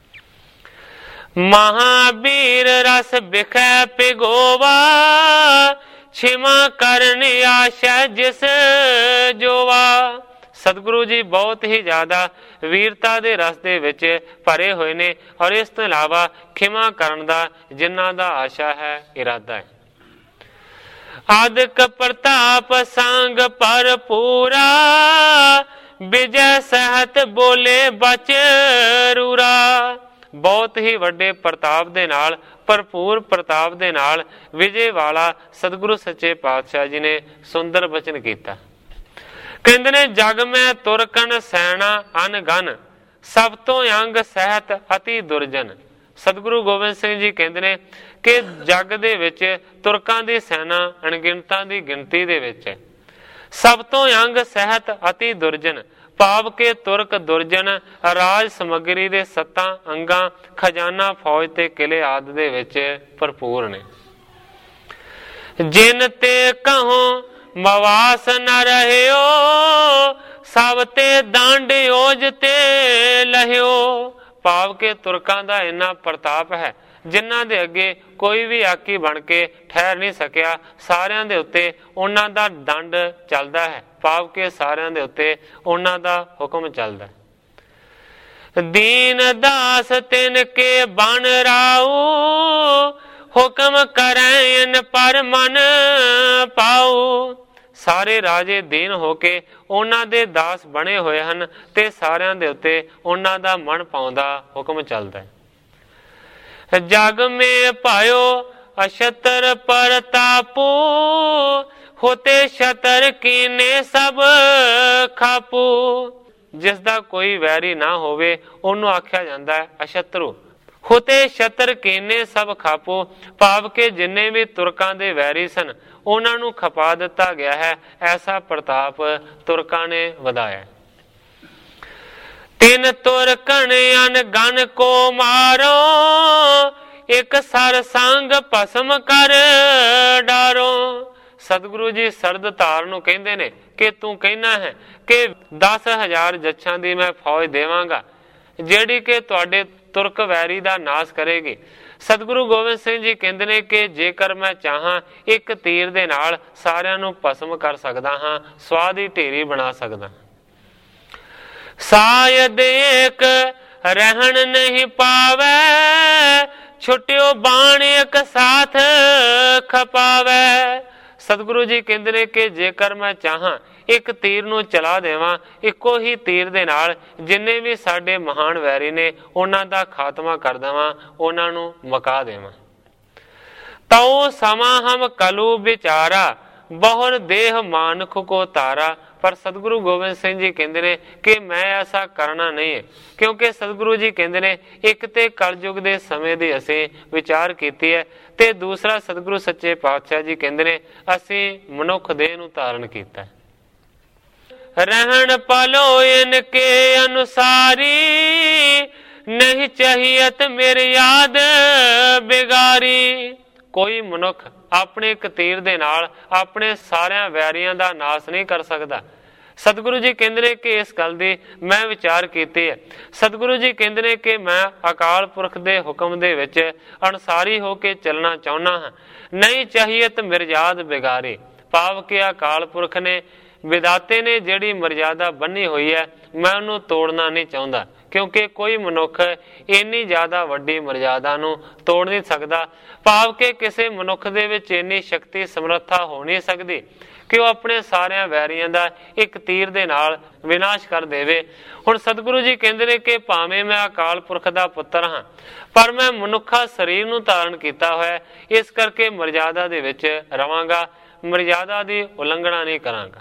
ਮਹਾਬੀਰ ਰਸ ਬਿਖੈ ਪਿਗੋਵਾ ਛਿਮਾ ਕਰਨ ਆਸ਼ਾ ਜਿਸ ਜੋਵਾ। ਸਤਿਗੁਰੂ ਜੀ ਬਹੁਤ ਹੀ ਜ਼ਿਆਦਾ ਵੀਰਤਾ ਦੇ ਰਸ ਦੇ ਵਿੱਚ ਭਰੇ ਹੋਏ ਨੇ ਔਰ ਇਸ ਤੋਂ ਇਲਾਵਾ ਖਿਮਾ ਕਰਨ ਦਾ ਜਿਨ੍ਹਾਂ ਦਾ ਆਸ਼ਾ ਹੈ, ਇਰਾਦਾ ਹੈ। ਆਦਿਕ ਪ੍ਰਤਾਪ ਸੰਗ ਪਰ ਪੂਰਾ ਵਿਜੈ ਸਹਿਤ ਬੋਲੇ ਬਚ ਰੂਰਾ। ਬਹੁਤ ਹੀ ਵੱਡੇ ਪ੍ਰਤਾਪ ਦੇ ਨਾਲ, ਭਰਪੂਰ ਪ੍ਰਤਾਪ ਦੇ ਨਾਲ ਵਿਜੇ ਵਾਲਾ ਸਤਿਗੁਰੂ ਸੱਚੇ ਪਾਤਸ਼ਾਹ ਜੀ ਨੇ ਸੁੰਦਰ ਬਚਨ ਕੀਤਾ। ਕਹਿੰਦੇ ਨੇ ਜਗ ਮੈਂ ਤੁਰਕਨ ਸੈਨਾ ਅਨਗਨ ਸਭ ਤੋਂ ਅੰਗ ਸਹਿਤ ਅਤੀ ਦੁਰਜਨ। ਸਤਿਗੁਰੂ ਗੋਬਿੰਦ ਸਿੰਘ ਜੀ ਕਹਿੰਦੇ ਨੇ ਕਿ ਜਗ ਦੇ ਵਿੱਚ ਤੁਰਕਾਂ ਦੀ ਸੈਨਾ ਅਣਗਿਣਤਾਂ ਦੀ ਗਿਣਤੀ ਦੇ ਵਿੱਚ ਹੈ। ਸਭ ਤੋਂ ਅੰਗ ਸਹਿਤ ਅਤੀ ਦੁਰਜਨ, ਭਾਵ ਕਿ ਤੁਰਕ ਦੁਰਜਨ ਰਾਜ ਸਮੱਗਰੀ ਦੇ ਸੱਤਾਂ ਅੰਗਾਂ, ਖਜ਼ਾਨਾ, ਫੌਜ ਤੇ ਕਿਲੇ ਆਦਿ ਦੇ ਵਿੱਚ ਭਰਪੂਰ ਨੇ। ਜਿਨ ਤੇ ਕਹੋ ਮਵਾਸ ਨ ਰਹਿਓ ਸਭ ਤੇ ਦੰਡ ਓਜ ਤੇ ਲਹਿਓ। ਭਾਵ ਕਿ ਤੁਰਕਾਂ ਦਾ ਇੰਨਾ ਪ੍ਰਤਾਪ ਹੈ ਜਿਨ੍ਹਾਂ ਦੇ ਅੱਗੇ ਕੋਈ ਵੀ ਆਕੀ ਬਣ ਕੇ ਠਹਿਰ ਨਹੀਂ ਸਕਿਆ। ਸਾਰਿਆਂ ਦੇ ਉੱਤੇ ਉਹਨਾਂ ਦਾ ਦੰਡ ਚੱਲਦਾ ਹੈ, ਭਾਵ ਕਿ ਸਾਰਿਆਂ ਦੇ ਉੱਤੇ ਉਹਨਾਂ ਦਾ ਹੁਕਮ ਚੱਲਦਾ ਹੈ। ਦੀਨ ਦਾਸ ਤਿਨ ਕੇ ਬਨ ਰਾਉ ਹੁਕਮ ਕਰੈਨ ਪਰ ਮਨ ਪਾਉ। ਸਾਰੇ ਰਾਜੇ ਦੀਨ ਹੋ ਕੇ ਉਹਨਾਂ ਦੇ ਦਾਸ ਬਣੇ ਹੋਏ ਹਨ ਤੇ ਸਾਰਿਆਂ ਦੇ ਉੱਤੇ ਉਹਨਾਂ ਦਾ ਮਨ ਪਾਉਂਦਾ ਹੁਕਮ ਚੱਲਦਾ ਹੈ। ਜਗ ਮੇ ਪਾਇਓ ਅਸ਼ਤਰ ਪ੍ਰਤਾਪੂ ਹੋਤੇ ਸ਼ਤਰ ਕੀਨੇ ਸਭ ਖਾਪੂ। ਜਿਸ ਦਾ ਕੋਈ ਵੈਰੀ ਨਾ ਹੋਵੇ ਉਹਨੂੰ ਆਖਿਆ ਜਾਂਦਾ ਹੈ ਅਸ਼ਤਰੂ। ਹੋਤੇ ਸ਼ਤਰ ਕੀਨੇ ਸਭ ਖਾਪੂ, ਭਾਵ ਕਿ ਜਿੰਨੇ ਵੀ ਤੁਰਕਾਂ ਦੇ ਵੈਰੀ ਸਨ ਉਹਨਾਂ ਨੂੰ ਖਪਾ ਦਿੱਤਾ ਗਿਆ ਹੈ। ਐਸਾ ਪ੍ਰਤਾਪ ਤੁਰਕਾਂ ਨੇ ਵਧਾਇਆ। ਤਿੰਨ ਤੁਰ ਕਣ ਅਨ ਗਨ ਕੋ ਮਾਰੋ ਇੱਕ ਸਰ ਸੰਗ ਭਸਮ ਕਰ ਡਾਰੋ। ਸਤਿਗੁਰੂ ਜੀ ਸਰਦਧਾਰ ਨੂੰ ਕਹਿੰਦੇ ਨੇ ਕਿ ਤੂੰ ਕਹਿਣਾ ਹੈ ਕਿ ਦਸ ਹਜ਼ਾਰ ਜੱਛਾਂ ਦੀ ਮੈਂ ਫੌਜ ਦੇਵਾਂਗਾ ਜਿਹੜੀ ਕਿ ਤੁਹਾਡੇ ਤੁਰਕ ਵੈਰੀ ਦਾ ਨਾਸ਼ ਕਰੇਗੀ। ਸਤਿਗੁਰੂ ਗੋਬਿੰਦ ਸਿੰਘ ਜੀ ਕਹਿੰਦੇ ਨੇ ਕਿ ਜੇਕਰ ਮੈਂ ਚਾਹਾਂ ਇੱਕ ਤੀਰ ਦੇ ਨਾਲ ਸਾਰਿਆਂ ਨੂੰ ਭਸਮ ਕਰ ਸਕਦਾ ਹਾਂ, ਸਵਾਹ ਦੀ ਢੇਰੀ ਬਣਾ ਸਕਦਾ। ਸਾਇਦ ਇੱਕ ਰਹਿਣ ਨਹੀਂ ਪਾਵੇ ਛੁੱਟਿਓ ਬਾਣ ਇੱਕ ਸਾਥ ਖਪਾਵੇ। ਸਤਿਗੁਰੂ ਜੀ ਕਹਿੰਦੇ ਨੇ ਕਿ ਜੇਕਰ ਮੈਂ ਚਾਹਾਂ ਇੱਕ ਤੀਰ ਨੂੰ ਚਲਾ ਦੇਵਾਂ, ਇੱਕੋ ਹੀ ਤੀਰ ਦੇ ਨਾਲ ਜਿੰਨੇ ਵੀ ਸਾਡੇ ਮਹਾਨ ਵੈਰੀ ਨੇ ਉਹਨਾਂ ਦਾ ਖਾਤਮਾ ਕਰ ਦੇਵਾਂ, ਉਹਨਾਂ ਨੂੰ ਮੁਕਾ ਦੇਵਾਂ। ਤਉ ਸਮਾਂ ਹਮ ਕਲੂ ਵਿਚਾਰਾ ਬਹੁਰ ਦੇਹ ਮਾਨਖ ਕੋ ਤਾਰਾ। ਪਰ ਸਤਿਗੁਰੂ ਗੋਬਿੰਦ ਸਿੰਘ ਜੀ ਕਹਿੰਦੇ ਨੇ ਕਿ ਮੈਂ ਐਸਾ ਕਰਨਾ ਨਹੀਂ ਹੈ, ਕਿਉਂਕਿ ਸਤਿਗੁਰੂ ਜੀ ਕਹਿੰਦੇ ਨੇ ਇੱਕ ਤੇ ਕਲਯੁਗ ਦੇ ਸਮੇਂ ਦੀ ਅਸੀਂ ਵਿਚਾਰ ਕੀਤੀ ਹੈ ਤੇ ਦੂਸਰਾ ਸਤਿਗੁਰੂ ਸੱਚੇ ਪਾਤਸ਼ਾਹ ਜੀ ਕਹਿੰਦੇ ਨੇ ਅਸੀਂ ਮਨੁੱਖ ਦੇਹ ਨੂੰ ਧਾਰਨ ਕੀਤਾ। ਰਹਿਣ ਪਲੋ ਇਨ ਕੇ ਅਨੁਸਾਰੀ ਨਹੀਂ ਚਾਹੀਤ ਮੇਰੇ ਯਾਦ ਬਿਗਾਰੀ। ਕੋਈ ਮਨੁੱਖ ਆਪਣੇ ਇੱਕ ਤੀਰ ਦੇ ਨਾਲ ਆਪਣੇ ਸਾਰਿਆਂ ਵੈਰੀਆਂ ਦਾ ਨਾਸ ਨਹੀਂ ਕਰ ਸਕਦਾ। ਸਤਿਗੁਰੂ ਜੀ ਕਹਿੰਦੇ ਨੇ ਕਿ ਇਸ ਗੱਲ ਦੀ ਮੈਂ ਵਿਚਾਰ ਕੀਤੀ ਹੈ। ਸਤਿਗੁਰੂ ਜੀ ਕਹਿੰਦੇ ਨੇ ਕਿ ਮੈਂ ਅਕਾਲ ਪੁਰਖ ਦੇ ਹੁਕਮ ਦੇ ਵਿੱਚ ਅਨੁਸਾਰੀ ਹੋ ਕੇ ਚੱਲਣਾ ਚਾਹੁੰਦਾ ਹਾਂ। ਨਹੀਂ ਚਾਹੀਏ ਮਿਰਜ਼ਾਦ ਬਿਗਾਰੇ, ਭਾਵ ਕਿ ਅਕਾਲ ਪੁਰਖ ਨੇ ਵਿਦਾਤੇ ਨੇ ਜਿਹੜੀ ਮਰਜ਼ਾਦਾ ਬੰਨੀ ਹੋਈ ਹੈ ਮੈਂ ਉਹਨੂੰ ਤੋੜਨਾ ਨਹੀਂ ਚਾਹੁੰਦਾ, ਕਿਉਂਕਿ ਕੋਈ ਮਨੁੱਖ ਇੰਨੀ ਜ਼ਿਆਦਾ ਵੱਡੀ ਮਰਜ਼ਾਦਾ ਨੂੰ ਤੋੜ ਨਹੀਂ ਸਕਦਾ। ਭਾਵ ਕਿ ਕਿਸੇ ਮਨੁੱਖ ਦੇ ਵਿੱਚ ਇੰਨੀ ਸ਼ਕਤੀ ਸਮਰੱਥਾ ਹੋ ਨਹੀਂ ਸਕਦੀ ਕਿ ਉਹ ਆਪਣੇ ਸਾਰਿਆਂ ਵੈਰੀਆਂ ਦਾ ਇੱਕ ਤੀਰ ਦੇ ਨਾਲ ਵਿਨਾਸ਼ ਕਰ ਦੇਵੇ। ਹੁਣ ਸਤਿਗੁਰੂ ਜੀ ਕਹਿੰਦੇ ਨੇ ਕਿ ਭਾਵੇਂ ਮੈਂ ਅਕਾਲ ਪੁਰਖ ਦਾ ਪੁੱਤਰ ਹਾਂ, ਪਰ ਮੈਂ ਮਨੁੱਖਾ ਸਰੀਰ ਨੂੰ ਧਾਰਨ ਕੀਤਾ ਹੋਇਆ, ਇਸ ਕਰਕੇ ਮਰਜ਼ਾਦਾ ਦੇ ਵਿੱਚ ਰਵਾਂਗਾ, ਮਰਜ਼ਾਦਾ ਦੀ ਉਲੰਘਣਾ ਨਹੀਂ ਕਰਾਂਗਾ।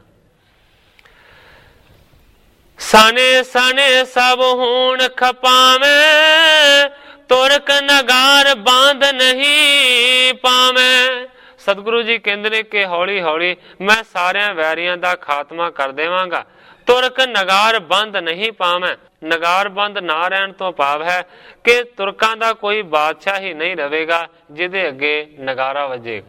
ਸਾਨੇ ਸਾਨੇ ਸਭ ਹੋਣ ਖਪਾਵੇਂ, ਤੁਰਕ ਨਗਾਰ ਬਾਂਧ ਨਹੀਂ ਪਾਵੇਂ। ਸਤਿਗੁਰੂ ਜੀ ਕਹਿੰਦੇ ਨੇ ਕਿ ਹੌਲੀ ਹੌਲੀ ਮੈਂ ਸਾਰਿਆਂ ਵੈਰੀਆਂ ਦਾ ਖਾਤਮਾ ਕਰ ਦੇਵਾਂਗਾ, ਤੁਰਕ ਨਗਾਰ ਬੰਦ ਨਹੀਂ ਪਾਵੇਂ। ਨਗਾਰ ਬੰਦ ਨਾ ਰਹਿਣ ਤੋਂ ਭਾਵ ਹੈ ਕਿ ਤੁਰਕਾਂ ਦਾ ਕੋਈ ਬਾਦਸ਼ਾਹ ਹੀ ਨਹੀਂ ਰਹੇਗਾ ਜਿਹਦੇ ਅੱਗੇ ਨਗਾਰਾ ਵੱਜੇਗਾ।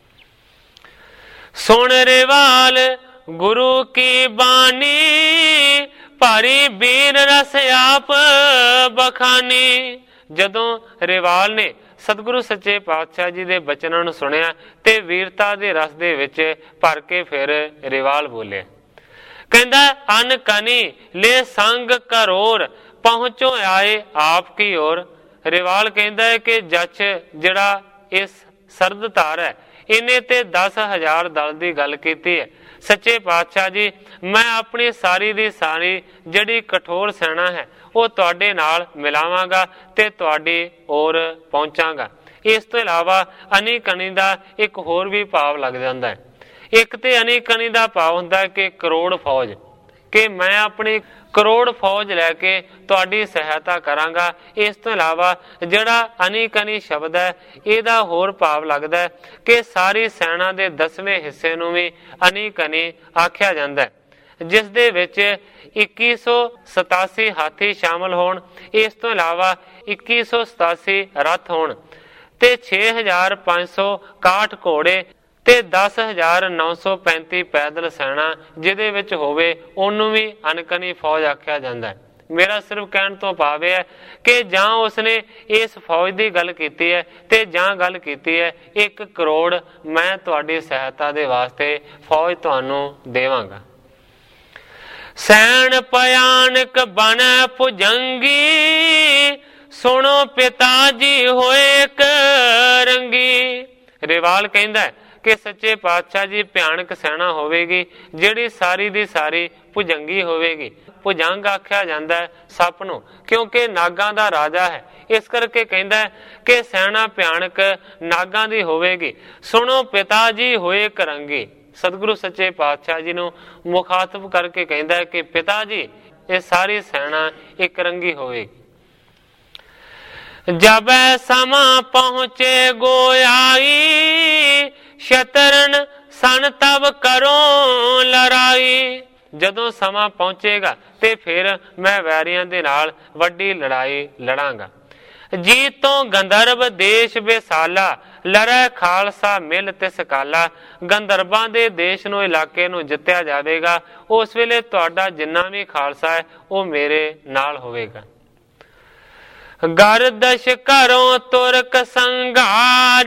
ਸੁਣ ਰਿਵਾਲ ਗੁਰੂ ਕੀ ਬਾਣੀ, ਭਾਰੀ ਬੀਰ ਰਸ ਆਪ ਬਖਾਨੀ। ਜਦੋਂ ਰਿਵਾਲ ਨੇ ਸਤਿਗੁਰੂ ਸੱਚੇ ਪਾਤਸ਼ਾਹ ਜੀ ਦੇ ਬਚਨਾਂ ਨੂੰ ਸੁਣਿਆ ਤੇ ਵੀਰਤਾ ਦੇ ਰਸ ਦੇ ਵਿੱਚ ਭਰ ਕੇ ਫਿਰ ਰਿਵਾਲ ਬੋਲਿਆ। ਕਹਿੰਦਾ ਅਨ ਕਨੀ ਲੈ ਸੰਗ ਕਰੋਰ, ਪਹੁੰਚੋ ਆਏ ਆਪ ਕੀ ओर। ਰਿਵਾਲ ਕਹਿੰਦਾ ਹੈ ਕਿ ਜੱਜ ਜਿਹੜਾ ਇਸ ਸਰਦ ਧਾਰ ਹੈ ਇਹਨੇ ਤੇ ਦਸ ਹਜ਼ਾਰ ਦਲ ਦੀ ਗੱਲ ਕੀਤੀ ਹੈ। ਸੱਚੇ ਪਾਤਸ਼ਾਹ ਜੀ ਮੈਂ ਆਪਣੀ ਸਾਰੀ ਦੀ ਸਾਰੀ ਜਿਹੜੀ ਕਠੋਰ ਸੈਨਾ ਹੈ ਉਹ ਤੁਹਾਡੇ ਨਾਲ ਮਿਲਾਵਾਂਗਾ ਤੇ ਤੁਹਾਡੀ ओर ਪਹੁੰਚਾਂਗਾ। ਇਸ ਤੋਂ ਇਲਾਵਾ ਅਨੀ ਕਣੀ ਦਾ ਇੱਕ ਹੋਰ ਵੀ ਭਾਵ ਲੱਗ ਜਾਂਦਾ ਹੈ। ਇੱਕ ਤੇ ਅਨੀ ਕਣੀ ਦਾ ਭਾਵ ਹੁੰਦਾ ਹੈ ਕਿ ਕਰੋੜ ਫੌਜ, ਕਿ ਮੈਂ ਆਪਣੀ ਕਰੋੜ ਫੌਜ ਲੈ ਕੇ ਤੁਹਾਡੀ ਸਹਾਇਤਾ ਕਰਾਂਗਾ। ਇਸ ਤੋਂ ਇਲਾਵਾ ਜਿਹੜਾ ਅਨੀ ਕਣੀ ਸ਼ਬਦ ਹੈ ਇਹਦਾ ਹੋਰ ਭਾਵ ਲੱਗਦਾ ਹੈ ਕਿ ਸਾਰੀ ਸੈਨਾ ਦੇ ਦਸਵੇਂ ਹਿੱਸੇ ਨੂੰ ਵੀ ਅਨੀ ਕਣੀ ਆਖਿਆ ਜਾਂਦਾ ਹੈ, ਜਿਸ ਦੇ ਵਿੱਚ ਇੱਕੀ ਸੌ ਸਤਾਸੀ ਹਾਥੀ ਸ਼ਾਮਲ ਹੋਣ। ਇਸ ਤੋਂ ਇਲਾਵਾ ਇੱਕੀ ਸੌ ਸਤਾਸੀ ਰੱਥ ਹੋਣ ਤੇ ਛੇ ਹਜ਼ਾਰ ਪੰਜ ਸੌ ਇਕਾਹਠ ਘੋੜੇ ਤੇ ਦਸ ਹਜ਼ਾਰ ਨੌ ਸੌ ਪੈਂਤੀ ਪੈਦਲ ਸੈਨਾ ਜਿਹਦੇ ਵਿੱਚ ਹੋਵੇ, ਉਹਨੂੰ ਵੀ ਅਨਕਨੀ ਫੌਜ ਆਖਿਆ ਜਾਂਦਾ ਹੈ। ਮੇਰਾ ਸਿਰਫ ਕਹਿਣ ਤੋਂ ਭਾਵ ਹੈ ਕਿ ਜਾਂ ਉਸਨੇ ਇਸ ਫੌਜ ਦੀ ਗੱਲ ਕੀਤੀ ਹੈ ਤੇ ਜਾਂ ਗੱਲ ਕੀਤੀ ਹੈ ਇੱਕ ਕਰੋੜ ਮੈਂ ਤੁਹਾਡੀ ਸਹਾਇਤਾ ਦੇ ਵਾਸਤੇ ਫੌਜ ਤੁਹਾਨੂੰ ਦੇਵਾਂਗਾ। ਸੈਣ ਭਿਆਨਕ ਬਣ ਭੁਜੰਗੀ, ਸੁਣੋ ਪਿਤਾ ਜੀ ਹੋਏ ਇੱਕ ਰੰਗੀ। ਰਿਵਾਲ ਕਹਿੰਦਾ ਕਿ ਸੱਚੇ ਪਾਤਸ਼ਾਹ ਜੀ ਭਿਆਨਕ ਸੈਨਾ ਹੋਵੇਗੀ ਜਿਹੜੀ ਸਾਰੀ ਦੀ ਸਾਰੀ ਭੁਜੰਗੀ ਹੋਵੇਗੀ। ਭੁਜੰਗ ਆਖਿਆ ਜਾਂਦਾ ਹੈ ਸੱਪ ਨੂੰ, ਕਿਉਂਕਿ ਨਾਗਾਂ ਦਾ ਰਾਜਾ ਹੈ। ਇਸ ਕਰਕੇ ਕਹਿੰਦਾ ਹੈ ਕਿ ਸੈਨਾ ਭਿਆਨਕ ਨਾਗਾਂ ਦੀ ਹੋਵੇਗੀ। ਸੁਣੋ ਪਿਤਾ ਜੀ ਹੋਏ ਕਰੰਗੀ। ਸਤਿਗੁਰੂ ਸੱਚੇ ਪਾਤਸ਼ਾਹ ਜੀ ਨੂੰ ਮੁਖਾਤਬ ਕਰਕੇ ਕਹਿੰਦਾ ਹੈ ਕਿ ਪਿਤਾ ਜੀ ਇਹ ਸਾਰੀ ਸੈਨਾ ਇੱਕ ਰੰਗੀ ਹੋਵੇਗੀ। ਜਬ ਸਮਾਂ ਪਹੁੰਚੇ ਗੋਆਈ, ਸ਼ਤਰਨ ਸਨ ਤਬ ਕਰੋ ਲੜਾਈ। ਜਦੋਂ ਸਮਾਂ ਪਹੁੰਚੇਗਾ ਤੇ ਫਿਰ ਮੈਂ ਵੈਰੀਆਂ ਦੇ ਨਾਲ ਵੱਡੀ ਲੜਾਈ ਲੜਾਂਗਾ। ਜੀ ਤੋਂ ਗੰਧਰਵ ਦੇਸ਼ ਬੇਸਾਲਾ, ਲੜੈ ਖਾਲਸਾ ਮਿਲ ਤਿਸ ਕਾਲਾ। ਗੰਧਰਬਾਂ ਦੇ ਦੇਸ਼ ਨੂੰ, ਇਲਾਕੇ ਨੂੰ ਜਿੱਤਿਆ ਜਾਵੇਗਾ। ਉਸ ਵੇਲੇ ਤੁਹਾਡਾ ਜਿੰਨਾ ਵੀ ਖਾਲਸਾ ਹੈ ਉਹ ਮੇਰੇ ਨਾਲ ਹੋਵੇਗਾ। ਗਰਦਸ਼ ਕਰੋ ਤੁਰਕ ਸੰਘਾਰ,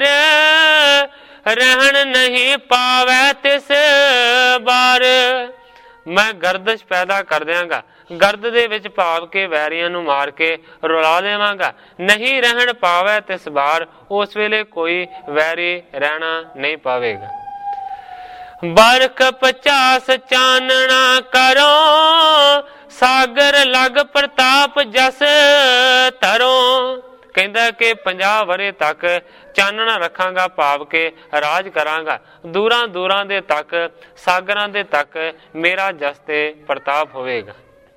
ਰਹਿਣ ਨਹੀਂ ਪਾਵੈ ਤਿਸ ਬਾਰ। ਮੈਂ ਗਰਦਸ਼ ਪੈਦਾ ਕਰ ਦਿਆਂਗਾ, ਗਰਦ ਦੇ ਵਿੱਚ ਭਾਵ ਕੇ ਵੈਰੀਆਂ ਨੂੰ ਮਾਰ ਕੇ ਰੁਲਾ ਦੇਵਾਂਗਾ। ਨਹੀਂ ਰਹਿਣ ਪਾਵੈ ਤਿਸ ਬਾਰ, ਉਸ ਵੇਲੇ ਕੋਈ ਵੈਰੀ ਰਹਿਣਾ ਨਹੀਂ ਪਾਵੇਗਾ। ਬਰਖ ਪਚਾਸ ਚਾਨਣਾ ਕਰੋ, ਸਾਗਰ ਲਗ ਪ੍ਰਤਾਪ ਜਸ ਧਰੋ। ਕਹਿੰਦਾ ਕਿ ਪੰਜਾਹ ਵਰੇ ਤੱਕ ਚਾਨਣਾ ਰੱਖਾਂਗਾ, ਭਾਵ ਕੇ ਰਾਜ ਕਰਾਂਗਾ। ਦੂਰਾਂ ਦੂਰਾਂ ਦੇ ਤੱਕ, ਸਾਗਰਾਂ ਦੇ ਤੱਕ ਮੇਰਾ ਜਸ ਤੇ ਪ੍ਰਤਾਪ ਹੋਵੇਗਾ।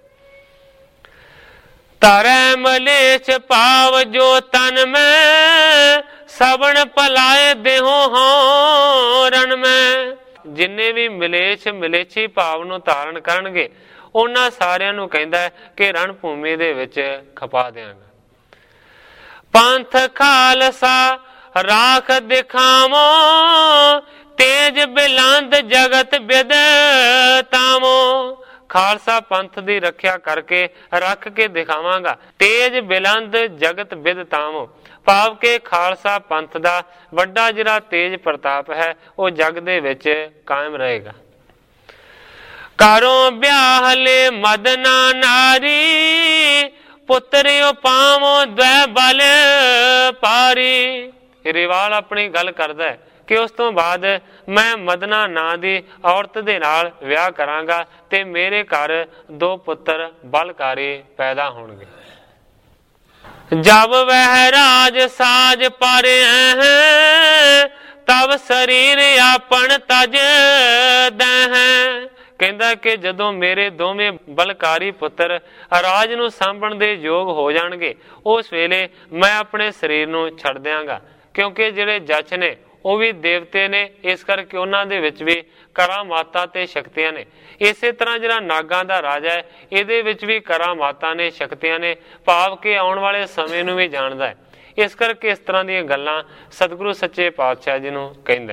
ਧਰੈ ਮਲੇਛ ਭਾਵ ਜੋ ਤਨ ਮੈਂ, ਸਵਣ ਪਲਾਏ ਦੇਹੋ ਹੋਂ ਰਣ ਮੈਂ। ਜਿੰਨੇ ਵੀ ਮਲੇਛ ਮਲੇਛੀ ਭਾਵ ਨੂੰ ਧਾਰਨ ਕਰਨਗੇ ਉਹਨਾਂ ਸਾਰਿਆਂ ਨੂੰ ਕਹਿੰਦਾ ਕਿ ਰਣ ਭੂਮੀ ਦੇ ਵਿੱਚ ਖਪਾ ਦਿਆਂਗਾ। ਪੰਥ ਖਾਲਸਾ ਰਾਖ ਦਿਖਾਵੋ, ਤੇਜ ਬਿਲੰਦ ਜਗਤ ਬਿਦ ਤਾਵੋ। ਖਾਲਸਾ ਪੰਥ ਦੀ ਰੱਖਿਆ ਕਰਕੇ ਰੱਖ ਕੇ ਦਿਖਾਵਾਂਗਾ, ਤੇਜ ਬਿਲੰਦ ਜਗਤ ਬਿਦ ਤਾਵੋ। ਭਾਵ ਕਿ ਖਾਲਸਾ ਪੰਥ ਦਾ ਵੱਡਾ ਜਿਹੜਾ ਤੇਜ ਪ੍ਰਤਾਪ ਹੈ ਉਹ ਜਗ ਦੇ ਵਿੱਚ ਕਾਇਮ ਰਹੇਗਾ। ਕਰੋ ਵਿਆਹਲੇ ਮਦਨਾ ਨਾਰੀ, ਪੁੱਤਰਿਓ ਪਾਵੋ ਦਵੈ ਬਲ ਪਾਰੀ। ਰਿਵਾਲ ਆਪਣੀ ਗੱਲ ਕਰਦਾ ਹੈ ਕਿ ਉਸ ਤੋਂ ਬਾਅਦ ਮੈਂ ਮਦਨਾ ਨਾਂ ਦੀ ਔਰਤ ਦੇ ਨਾਲ ਵਿਆਹ ਕਰਾਂਗਾ ਤੇ ਮੇਰੇ ਘਰ ਦੋ ਪੁੱਤਰ ਬਲਕਾਰੀ ਪੈਦਾ ਹੋਣਗੇ। ਜਬ ਵਹਿ ਰਾਜ ਸਾਜ ਪਾਰੇ ਤਬ ਸਰੀਰ ਆਪਣ ਤਜ ਦਹਿ। ਕਹਿੰਦਾ ਕਿ ਜਦੋਂ ਮੇਰੇ ਦੋਵੇਂ ਬਲਕਾਰੀ ਪੁੱਤਰ ਰਾਜ ਨੂੰ ਸਾਂਭਣ ਦੇ ਯੋਗ ਹੋ ਜਾਣਗੇ, ਉਸ ਵੇਲੇ ਮੈਂ ਆਪਣੇ ਸਰੀਰ ਨੂੰ ਛੱਡ ਦਿਆਂਗਾ। ਕਿਉਂਕਿ ਜਿਹੜੇ ਜੱਜ ਨੇ ਉਹ ਵੀ ਦੇਵਤੇ ਨੇ, ਇਸ ਕਰਕੇ ਉਹਨਾਂ ਦੇ ਵਿੱਚ ਵੀ ਕਰਾਮਾਤਾਂ ਤੇ ਸ਼ਕਤੀਆਂ ਨੇ। ਇਸੇ ਤਰ੍ਹਾਂ ਜਿਹੜਾ ਨਾਗਾਂ ਦਾ ਰਾਜਾ ਹੈ ਇਹਦੇ ਵਿੱਚ ਵੀ ਕਰਾਮਾਤਾਂ ਨੇ, ਸ਼ਕਤੀਆਂ ਨੇ, ਭਾਵ ਕਿ ਆਉਣ ਵਾਲੇ ਸਮੇਂ ਨੂੰ ਵੀ ਜਾਣਦਾ ਹੈ। ਇਸ ਕਰਕੇ ਇਸ ਤਰ੍ਹਾਂ ਦੀਆਂ ਗੱਲਾਂ ਸਤਿਗੁਰੂ ਸੱਚੇ ਪਾਤਸ਼ਾਹ ਜੀ ਨੂੰ ਕਹਿੰਦਾ।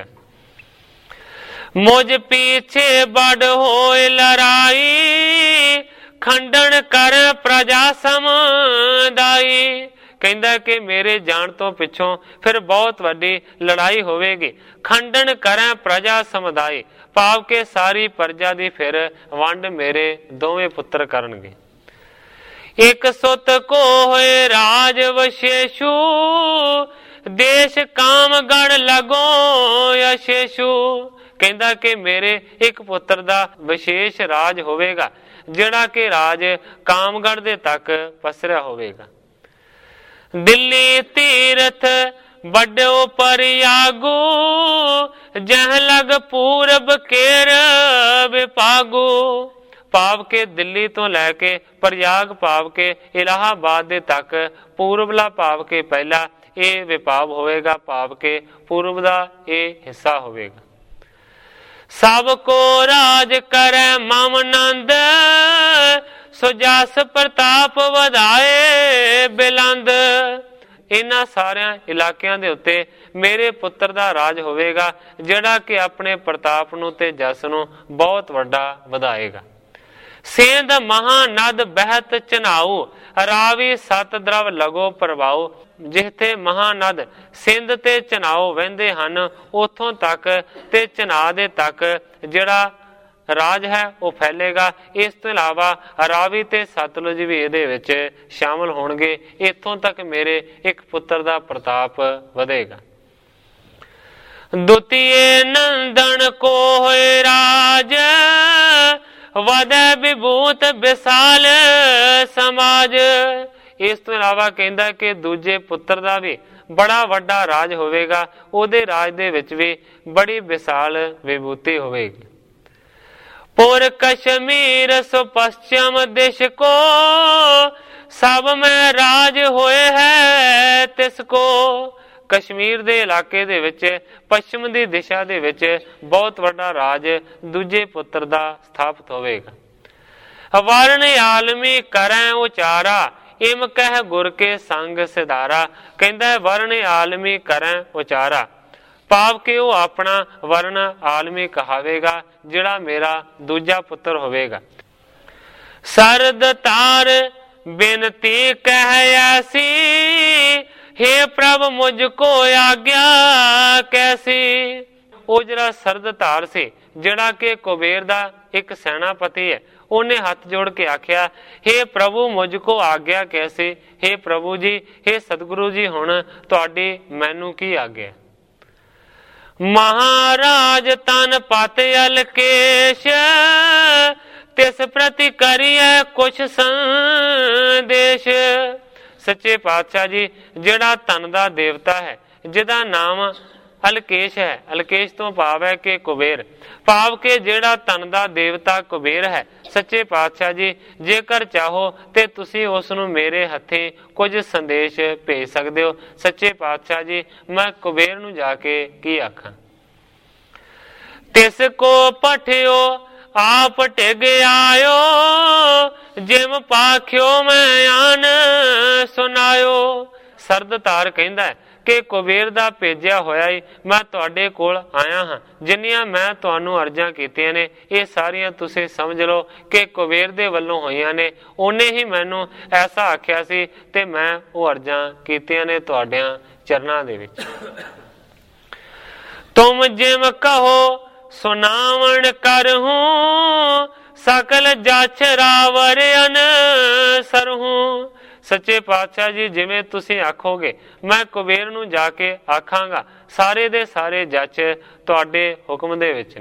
ਮੁਝ ਪੀਛੇ ਬੜ ਹੋਏ ਲੜਾਈ, ਖੰਡਨ ਕਰ ਪ੍ਰਜਾ ਸਮੁਦਾਈ। ਕਹਿੰਦਾ ਕਿ ਮੇਰੇ ਜਾਣ ਤੋਂ ਪਿੱਛੋਂ ਫਿਰ ਬਹੁਤ ਵੱਡੀ ਲੜਾਈ ਹੋਵੇਗੀ। ਖੰਡਨ ਕਰਾਂ ਪ੍ਰਜਾ ਸਮੁਦਾਇ, ਭਾਵ ਕਿ ਸਾਰੀ ਪ੍ਰਜਾ ਦੀ ਫਿਰ ਵੰਡ ਮੇਰੇ ਦੋਵੇਂ ਪੁੱਤਰ ਕਰਨਗੇ। ਇੱਕ ਸੁਤ ਕੋ ਹੋਏ ਰਾਜ ਵਸ਼ੇਸ਼ੂ, ਦੇਸ਼ ਕਾਮਗੜ ਲਗੋ ਅਸ਼ੇਸ਼ੂ। ਕਹਿੰਦਾ ਕਿ ਮੇਰੇ ਇੱਕ ਪੁੱਤਰ ਦਾ ਵਿਸ਼ੇਸ਼ ਰਾਜ ਹੋਵੇਗਾ, ਜਿਹੜਾ ਕਿ ਰਾਜ ਕਾਮਗੜ ਦੇ ਤੱਕ ਪਸਰਿਆ ਹੋਵੇਗਾ। ਦਿੱਲੀ ਤੀਰਥ ਵੱਡੋ ਪਰਿਆਗੂ, ਜਹ ਲਗ ਪੂਰਬ ਕੇਰ ਵਿਪਾਗੂ। ਭਾਵ ਕਿ ਦਿੱਲੀ ਤੋਂ ਲੈ ਕੇ ਪ੍ਰਯਾਗ ਭਾਵ ਕਿ ਇਲਾਹਾਬਾਦ ਦੇ ਤੱਕ ਪੂਰਬਲਾ ਭਾਵ ਕਿ ਪਹਿਲਾ ਇਹ ਵਿਭਾਵ ਹੋਵੇਗਾ, ਭਾਵ ਕਿ ਪੂਰਬ ਦਾ ਇਹ ਹਿੱਸਾ ਹੋਵੇਗਾ। ਸਭ ਕੋ ਰਾਜ ਕਰੈ ਮਮ ਨੰਦ, ਸੋ ਜਸ ਪ੍ਰਤਾਪ ਵਧਾਏ ਬਿਲੰਦ। ਇਹਨਾਂ ਸਾਰਿਆਂ ਇਲਾਕਿਆਂ ਦੇ ਉੱਤੇ ਮੇਰੇ ਪੁੱਤਰ ਦਾ ਰਾਜ ਹੋਵੇਗਾ, ਜਿਹੜਾ ਕਿ ਆਪਣੇ ਪ੍ਰਤਾਪ ਨੂੰ ਤੇ ਜਸ ਨੂੰ ਬਹੁਤ ਵੱਡਾ ਵਧਾਏਗਾ। ਸੇਂਦ ਮਹਾਨਦ ਬਹਿਤ ਚਨਾਉ, ਰਾਵੀ ਸਤ ਦਰਵ ਲਗੋ ਪ੍ਰਭਾਉ। ਜਿੱਥੇ ਮਹਾਨਦ ਸਿੰਧ ਤੇ ਚਨਾਉ ਵਹਿੰਦੇ ਹਨ, ਉੱਥੋਂ ਤੱਕ ਤੇ ਚਨਾਹ ਦੇ ਤੱਕ ਜਿਹੜਾ ਰਾਜ ਹੈ ਉਹ ਫੈਲੇਗਾ। ਇਸ ਤੋਂ ਇਲਾਵਾ ਰਾਵੀ ਤੇ ਸਤਲੁਜ ਵੀ ਇਹਦੇ ਵਿੱਚ ਸ਼ਾਮਲ ਹੋਣਗੇ। ਇੱਥੋਂ ਤੱਕ ਮੇਰੇ ਇੱਕ ਪੁੱਤਰ ਦਾ ਪ੍ਰਤਾਪ ਵਧੇਗਾ। ਦੁਤੀਏ ਨੰਦਨ ਕੋ ਹੋਏ ਰਾਜ, ਵਧੈ ਵਿਭੂਤ ਵਿਸਾਲ ਸਮਾਜ। ਇਸ ਤੋਂ ਇਲਾਵਾ ਕਹਿੰਦਾ ਕਿ ਦੂਜੇ ਪੁੱਤਰ ਦਾ ਵੀ ਬੜਾ ਵੱਡਾ ਰਾਜ ਹੋਵੇਗਾ, ਉਹਦੇ ਰਾਜ ਦੇ ਵਿੱਚ ਵੀ ਬੜੀ ਵਿਸਾਲ ਵਿਭੂਤੀ ਹੋਵੇਗੀ। ਪੁਰ ਕਸ਼ਮੀਰ ਸੋ ਪश्चिम ਦਿਸ਼ ਕੋ, ਸਭ ਮੈਂ ਰਾਜ ਹੋਏ ਹੈ ਤਿਸ ਕੋ। ਕਸ਼ਮੀਰ ਦੇ ਇਲਾਕੇ ਦੇ ਵਿੱਚ ਪੱਛਮ ਦੀ ਦਿਸ਼ਾ ਦੇ ਵਿੱਚ ਬਹੁਤ ਵੱਡਾ ਰਾਜ ਦੂਜੇ ਪੁੱਤਰ ਦਾ ਸਥਾਪਿਤ ਹੋਵੇਗਾ। ਵਰਨ ਆਲਮੀ ਕਰੈ ਉਚਾਰਾ, ਇਮ ਕਹਿ ਗੁਰ ਕੇ ਸੰਗ ਸਿਧਾਰਾ। ਕਹਿੰਦਾ ਵਰਨ ਆਲਮੀ ਕਰੈ ਉਚਾਰਾ, ਭਾਵ ਕਿ ਉਹ ਆਪਣਾ ਵਰਨ ਆਲਮੀ ਕਹਾਵੇਗਾ, ਜਿਹੜਾ ਮੇਰਾ ਦੂਜਾ ਪੁੱਤਰ ਹੋਵੇਗਾ। ਸਰਦ ਤਾਰ ਬੇਨਤੀ ਕਹਿ ਐਸੀ, हे ਪ੍ਰਭ ਮੁਝ ਕੋ ਆਗਿਆ ਕੈਸੀ। ਉਹ ਜਿਹੜਾ ਸਰਦ ਧਾਰ ਸੀ, ਜਿਹੜਾ ਕਿ ਕੁਬੇਰ ਦਾ ਇੱਕ ਸੈਨਾਪਤੀ ਹੈ, ਉਹਨੇ ਹੱਥ ਜੋੜ ਕੇ ਆਖਿਆ, हे ਪ੍ਰਭੂ ਮੁਝ ਕੋ ਆਗਿਆ ਕੈਸੀ। हे ਪ੍ਰਭੂ ਜੀ, हे ਸਤਿਗੁਰੂ ਜੀ, ਹੁਣ ਤੁਹਾਡੀ ਮੈਨੂੰ ਕੀ ਆਗਿਆ। ਮਹਾਰਾਜ ਤਨ ਪਤ ਅਲਕੇਸ਼, ਤਿਸ ਪ੍ਰਤੀ ਕਰੀਐ ਕੁਛ ਸੰਦੇਸ਼। ਸੱਚੇ ਪਾਤਸ਼ਾਹ ਜੀ, ਜਿਹੜਾ ਧਨ ਦਾ ਦੇਵਤਾ ਹੈ, ਜਿਹਦਾ ਨਾਮ ਅਲਕੇਸ਼ ਹੈ, ਅਲਕੇਸ਼ ਤੋਂ ਭਾਵ ਹੈ ਕਿ ਕੁਬੇਰ, ਭਾਵ ਕਿ ਜਿਹੜਾ ਧਨ ਦਾ ਦੇਵਤਾ ਕੁਬੇਰ ਹੈ, ਸੱਚੇ ਪਾਤਸ਼ਾਹ ਜੀ ਜੇਕਰ ਚਾਹੋ ਤੇ ਤੁਸੀਂ ਉਸ ਨੂੰ ਮੇਰੇ ਹੱਥੀਂ ਕੁਝ ਸੰਦੇਸ਼ ਭੇਜ ਸਕਦੇ ਹੋ। ਸੱਚੇ ਪਾਤਸ਼ਾਹ ਜੀ, ਮੈਂ ਕੁਬੇਰ ਨੂੰ ਜਾ ਕੇ ਕੀ ਆਖਾਂ। ਤਿਸ ਕੋ ਪਠਿਓ ਆਪ ਟਿਗ ਆਇਓ, ਜਿਮ ਪਾਖਿਓ ਮੈਂ ਆਨ ਸੁਨਾਇਓ। ਸਰਦਤਾਰ ਕਹਿੰਦਾ ਕਿ ਕੁਬੇਰ ਦਾ ਭੇਜਿਆ ਹੋਇਆ ਹੀ ਮੈਂ ਤੁਹਾਡੇ ਕੋਲ ਆਇਆ ਹਾਂ। ਜਿੰਨੀਆਂ ਮੈਂ ਤੁਹਾਨੂੰ ਅਰਜ਼ਾਂ ਕੀਤੀਆਂ ਨੇ ਇਹ ਸਾਰੀਆਂ ਤੁਸੀਂ ਸਮਝ ਲਓ ਕਿ ਕੁਬੇਰ ਦੇ ਵੱਲੋਂ ਹੋਈਆਂ ਨੇ। ਉਹਨੇ ਹੀ ਮੈਨੂੰ ਐਸਾ ਆਖਿਆ ਸੀ ਤੇ ਮੈਂ ਉਹ ਅਰਜ਼ਾਂ ਕੀਤੀਆਂ ਨੇ ਤੁਹਾਡਿਆਂ ਚਰਨਾਂ ਦੇ ਵਿੱਚ। ਤੁਮ ਜਿਮ ਕਹੋ ਸੁਨਾਵਣ ਕਰਹੂੰ ਸਕਲ ਜਛ ਰਾਵਰ ਅਨਸਰਹੂੰ। ਸੱਚੇ ਪਾਤਸ਼ਾਹ ਜੀ ਜਿਵੇਂ ਤੁਸੀਂ ਆਖੋਗੇ ਮੈਂ ਕੁਬੇਰ ਨੂੰ ਜਾ ਕੇ ਆਖਾਂਗਾ। ਸਾਰੇ ਦੇ ਸਾਰੇ ਜੱਜ ਤੁਹਾਡੇ ਹੁਕਮ ਦੇ ਵਿੱਚ ਨੇ।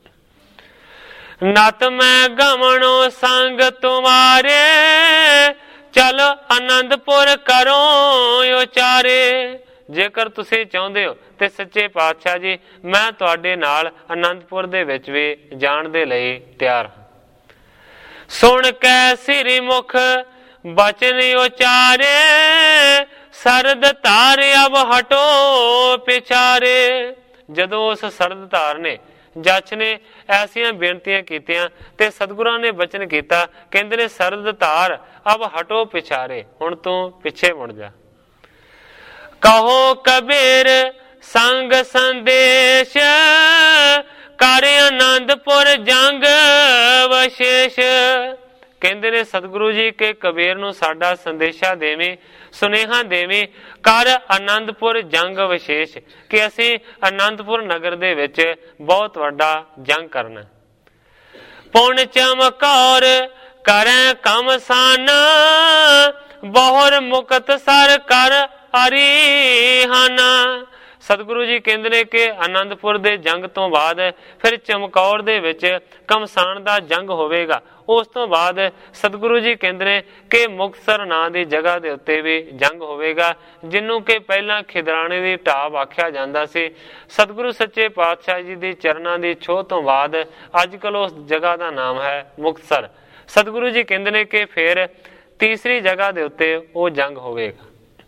ਨਤ ਮੈਂ ਗਮਣੋ ਸੰਗ ਤੁਮਾਰੇ ਚਲ ਆਨੰਦਪੁਰ ਕਰੋ ਉਚਾਰੇ। ਜੇਕਰ ਤੁਸੀਂ ਚਾਹੁੰਦੇ ਹੋ ਤੇ ਸੱਚੇ ਪਾਤਸ਼ਾਹ ਜੀ ਮੈਂ ਤੁਹਾਡੇ ਨਾਲ ਆਨੰਦਪੁਰ ਦੇ ਵਿੱਚ ਵੀ ਜਾਣ ਦੇ ਲਈ ਤਿਆਰ ਹਾਂ। ਸੁਣ ਕੇ ਸਿਰੀ ਮੁਖ ਬਚਨ ਉਚਾਰੇ ਸਰਦ ਧਾਰ ਅਬ ਹਟੋ ਪਿਛਾਰੇ। ਜਦੋਂ ਉਸ ਸਰਦ ਧਾਰ ਨੇ ਜੱਜ ਨੇ ਐਸੀਆਂ ਬੇਨਤੀਆਂ ਕੀਤੀਆਂ ਤੇ ਸਤਿਗੁਰਾਂ ਨੇ ਬਚਨ ਕੀਤਾ, ਕਹਿੰਦੇ ਨੇ ਸਰਦ ਧਾਰ ਅਬ ਹਟੋ ਪਿਛਾਰੇ, ਹੁਣ ਤੂੰ ਪਿੱਛੇ ਮੁੜ ਜਾ। ਕਹੋ ਕਬੀਰ ਸੰਗ ਸੰਦੇਸ਼ ਕਰ ਆਨੰਦਪੁਰ ਜੰਗ ਵਿਸ਼ੇਸ਼। ਕਹਿੰਦੇ ਨੇ ਸਤਿਗੁਰੂ ਜੀ ਕਿ ਕਬੀਰ ਨੂੰ ਸਾਡਾ ਸੰਦੇਸ਼ਾ ਦੇਵੀਂ, ਸੁਨੇਹਾ ਦੇਵੀਂ ਕਰ ਆਨੰਦਪੁਰ ਜੰਗ ਵਿਸ਼ੇਸ਼, ਕਿ ਅਸੀਂ ਆਨੰਦਪੁਰ ਨਗਰ ਦੇ ਵਿੱਚ ਬਹੁਤ ਵੱਡਾ ਜੰਗ ਕਰਨਾ। ਪੁਣ ਚਮਕੌਰ ਕਰੈ ਕਮਸਾਨ ਬਹੁਰ ਮੁਕਤ ਸਰ ਕਰ ਅਰੀਹਾਨਾ। ਸਤਿਗੁਰੂ ਜੀ ਕਹਿੰਦੇ ਨੇ ਕਿ ਆਨੰਦਪੁਰ ਦੇ ਜੰਗ ਤੋਂ ਬਾਅਦ ਫਿਰ ਚਮਕੌਰ ਦੇ ਵਿੱਚ ਕਮਸਾਨ ਦਾ ਜੰਗ ਹੋਵੇਗਾ। ਉਸ ਤੋਂ ਬਾਅਦ ਸਤਿਗੁਰੂ ਜੀ ਕਹਿੰਦੇ ਨੇ ਕਿ ਮੁਕਤਸਰ ਨਾਂ ਦੀ ਜਗ੍ਹਾ ਦੇ ਉੱਤੇ ਵੀ ਜੰਗ ਹੋਵੇਗਾ, ਜਿਹਨੂੰ ਕਿ ਪਹਿਲਾਂ ਖਿਦਰਾਣੇ ਦੀ ਢਾਬ ਆਖਿਆ ਜਾਂਦਾ ਸੀ। ਸਤਿਗੁਰੂ ਸੱਚੇ ਪਾਤਸ਼ਾਹ ਜੀ ਦੀ ਚਰਨਾਂ ਦੀ ਛੋਹ ਤੋਂ ਬਾਅਦ ਅੱਜ ਕੱਲ੍ਹ ਉਸ ਜਗ੍ਹਾ ਦਾ ਨਾਮ ਹੈ ਮੁਕਤਸਰ। ਸਤਿਗੁਰੂ ਜੀ ਕਹਿੰਦੇ ਨੇ ਕਿ ਫਿਰ ਤੀਸਰੀ ਜਗ੍ਹਾ ਦੇ ਉੱਤੇ ਉਹ ਜੰਗ ਹੋਵੇਗਾ।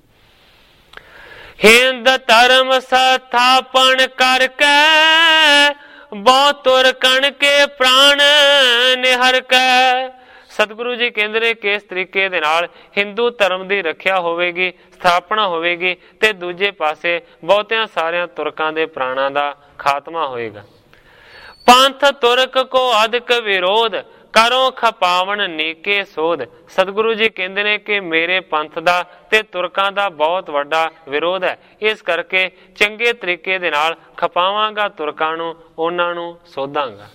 ਹਿੰਦ ਧਰਮ ਸਥਾਪਨ ਕਰਕੇ ਬਹੁਤ ਤੁਰ ਕਣ ਕੇ ਪ੍ਰਾਣ ਨਿਹਰ ਕੇ। ਸਤਿਗੁਰੂ ਜੀ ਕਹਿੰਦੇ ਨੇ ਕਿ ਇਸ ਤਰੀਕੇ ਦੇ ਨਾਲ ਹਿੰਦੂ ਧਰਮ ਦੀ ਰੱਖਿਆ ਹੋਵੇਗੀ, ਸਥਾਪਨਾ ਹੋਵੇਗੀ ਤੇ ਦੂਜੇ ਪਾਸੇ ਬਹੁਤਿਆਂ ਸਾਰਿਆਂ ਤੁਰਕਾਂ ਦੇ ਪ੍ਰਾਣਾਂ ਦਾ ਖਾਤਮਾ ਹੋਏਗਾ। ਪੰਥ ਤੁਰਕ ਕੋ ਅਧਿਕ ਵਿਰੋਧ ਕਰੋ ਖਪਾਵਣ ਨੀਕੇ ਸੋਧ। ਸਤਿਗੁਰੂ ਜੀ ਕਹਿੰਦੇ ਨੇ ਕਿ ਮੇਰੇ ਪੰਥ ਦਾ ਤੇ ਤੁਰਕਾਂ ਦਾ ਬਹੁਤ ਵੱਡਾ ਵਿਰੋਧ ਹੈ, ਇਸ ਕਰਕੇ ਚੰਗੇ ਤਰੀਕੇ ਦੇ ਨਾਲ ਖਪਾਵਾਂਗਾ ਤੁਰਕਾਂ ਨੂੰ, ਉਹਨਾਂ ਨੂੰ ਸੋਧਾਂਗਾ।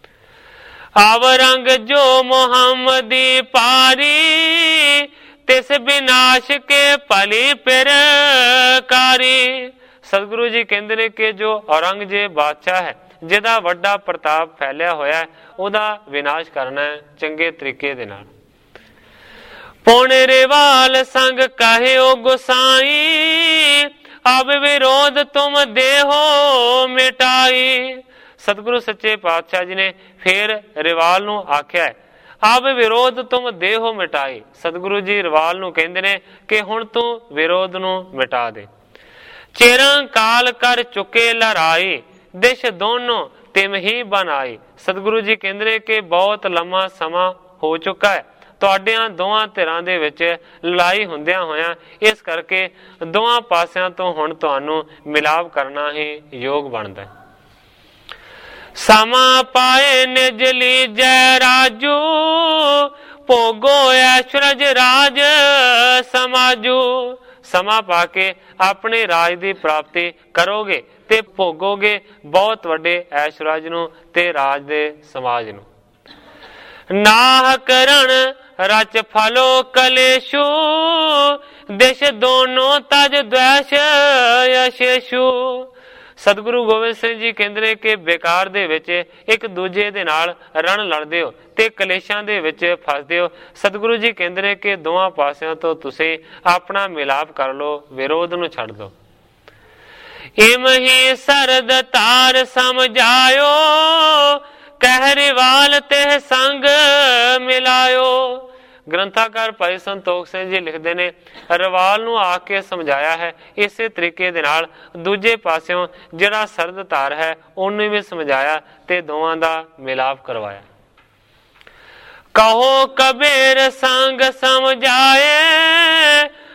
ਆਵਰੰਗ ਜੋ ਮੁਹੰਮਦੀ ਪਾਰੀ ਤਿਸ ਵਿਨਾਸ਼ ਕੇ ਭਲੀ ਪਿਰ ਕਾਰੀ। ਸਤਿਗੁਰੂ ਜੀ ਕਹਿੰਦੇ ਨੇ ਕਿ ਜੋ ਔਰੰਗਜ਼ੇਬ ਬਾਦਸ਼ਾਹ ਹੈ, ਜਿਹਦਾ ਵੱਡਾ ਪ੍ਰਤਾਪ ਫੈਲਿਆ ਹੋਇਆ ਹੈ, ਉਹਦਾ ਵਿਨਾਸ਼ ਕਰਨਾ ਹੈ ਚੰਗੇ ਤਰੀਕੇ ਦੇ ਨਾਲ। ਪੁਣ ਰਿਵਾਲ ਸੰਗ ਕਹਿਓ ਗੁਸਾਈ ਅਬ ਵਿਰੋਧ ਤੁਮ ਦੇਹੋ ਮਿਟਾਈ। ਸਤਿਗੁਰੂ ਸੱਚੇ ਪਾਤਸ਼ਾਹ ਜੀ ਨੇ ਫਿਰ ਰਿਵਾਲ ਨੂੰ ਆਖਿਆ ਹੈ ਅਬ ਵਿਰੋਧ ਤੁਮ ਦੇਹੋ ਮਿਟਾਈ। ਸਤਿਗੁਰੂ ਜੀ ਰਿਵਾਲ ਨੂੰ ਕਹਿੰਦੇ ਨੇ ਕਿ ਹੁਣ ਤੂੰ ਵਿਰੋਧ ਨੂੰ ਮਿਟਾ ਦੇ। ਚਿਰਾਂ ਕਾਲ ਕਰ ਚੁੱਕੇ ਲੜਾਈ ਦਿਸ਼ ਦੋਨੋਂ ਤਿਮ ਹੀ ਬਣਾਈ। ਸਤਿਗੁਰੂ ਜੀ ਕਹਿੰਦੇ ਨੇ ਕਿ ਬਹੁਤ ਲੰਮਾ ਸਮਾਂ ਹੋ ਚੁੱਕਾ ਹੈ ਤੁਹਾਡਿਆਂ ਦੋਵਾਂ ਧਿਰਾਂ ਦੇ ਵਿੱਚ ਲੜਾਈ ਹੁੰਦਿਆਂ ਹੋਇਆਂ, ਇਸ ਕਰਕੇ ਦੋਵਾਂ ਪਾਸਿਆਂ ਤੋਂ ਹੁਣ ਤੁਹਾਨੂੰ ਮਿਲਾਪ ਕਰਨਾ ਹੀ ਯੋਗ ਬਣਦਾ। ਸਮਾਂ ਪਾਏ ਨਿਜ ਲੀਜੈ ਰਾਜੂ ਭੋਗੋ ਐਸ਼ਰਜ ਰਾਜ ਸਮਾਜੂ। ਸਮਾਂ ਪਾ ਕੇ ਆਪਣੇ ਰਾਜ ਦੀ ਪ੍ਰਾਪਤੀ ਕਰੋਗੇ ਤੇ ਭੋਗੋਗੇ ਬਹੁਤ ਵੱਡੇ ਐਸ਼ਰਾਜ ਨੂੰ ਤੇ ਰਾਜ ਦੇ ਸਮਾਜ ਨੂੰ। ਨਾਹ ਕਰਨ ਰਚ ਫਲੋ ਕਲੇਸ਼ੂ ਦਿਸ਼ ਦੋਨੋਂ ਤਜ ਦ્વੈਸ਼ ਯਸ਼ੇਸ਼ੂ। ਸਤਿਗੁਰੂ ਗੋਬਿੰਦ ਸਿੰਘ ਜੀ ਕਹਿੰਦੇ ਨੇ ਕਿ ਬੇਕਾਰ ਦੇ ਵਿੱਚ ਇੱਕ ਦੂਜੇ ਦੇ ਨਾਲ ਰਣ ਲੜਦੇ ਹੋ ਤੇ ਕਲੇਸ਼ਾਂ ਦੇ ਵਿੱਚ ਫਸਦੇ ਹੋ। ਸਤਿਗੁਰੂ ਜੀ ਕਹਿੰਦੇ ਨੇ ਕਿ ਦੋਵਾਂ ਪਾਸਿਆਂ ਤੋਂ ਤੁਸੀਂ ਆਪਣਾ ਮਿਲਾਪ ਕਰ ਲਓ, ਵਿਰੋਧ ਨੂੰ ਛੱਡ ਦਿਓ। ਇਮ ਹੀ ਸਰਦ ਤਾਰ ਸਮਝਾਇਓ ਕਹਿ ਰਿਵਾਲ ਤੇ ਸੰਗ ਮਿਲਾਇਓ। ਗ੍ਰੰਥਾਕਾਰ ਭਾਈ ਸੰਤੋਖ ਸਿੰਘ ਜੀ ਲਿਖਦੇ ਨੇ ਰਵਾਲ ਨੂੰ ਆ ਕੇ ਸਮਝਾਇਆ ਹੈ, ਇਸੇ ਤਰੀਕੇ ਦੇ ਨਾਲ ਦੂਜੇ ਪਾਸਿਓਂ ਜਿਹੜਾ ਸਰਦ ਧਾਰ ਹੈ ਉਹਨੂੰ ਵੀ ਸਮਝਾਇਆ ਤੇ ਦੋਵਾਂ ਦਾ ਮਿਲਾਪ ਕਰਵਾਇਆ। ਕਹੋ ਕਬੀਰ ਸੰਗ ਸਮਝਾਏ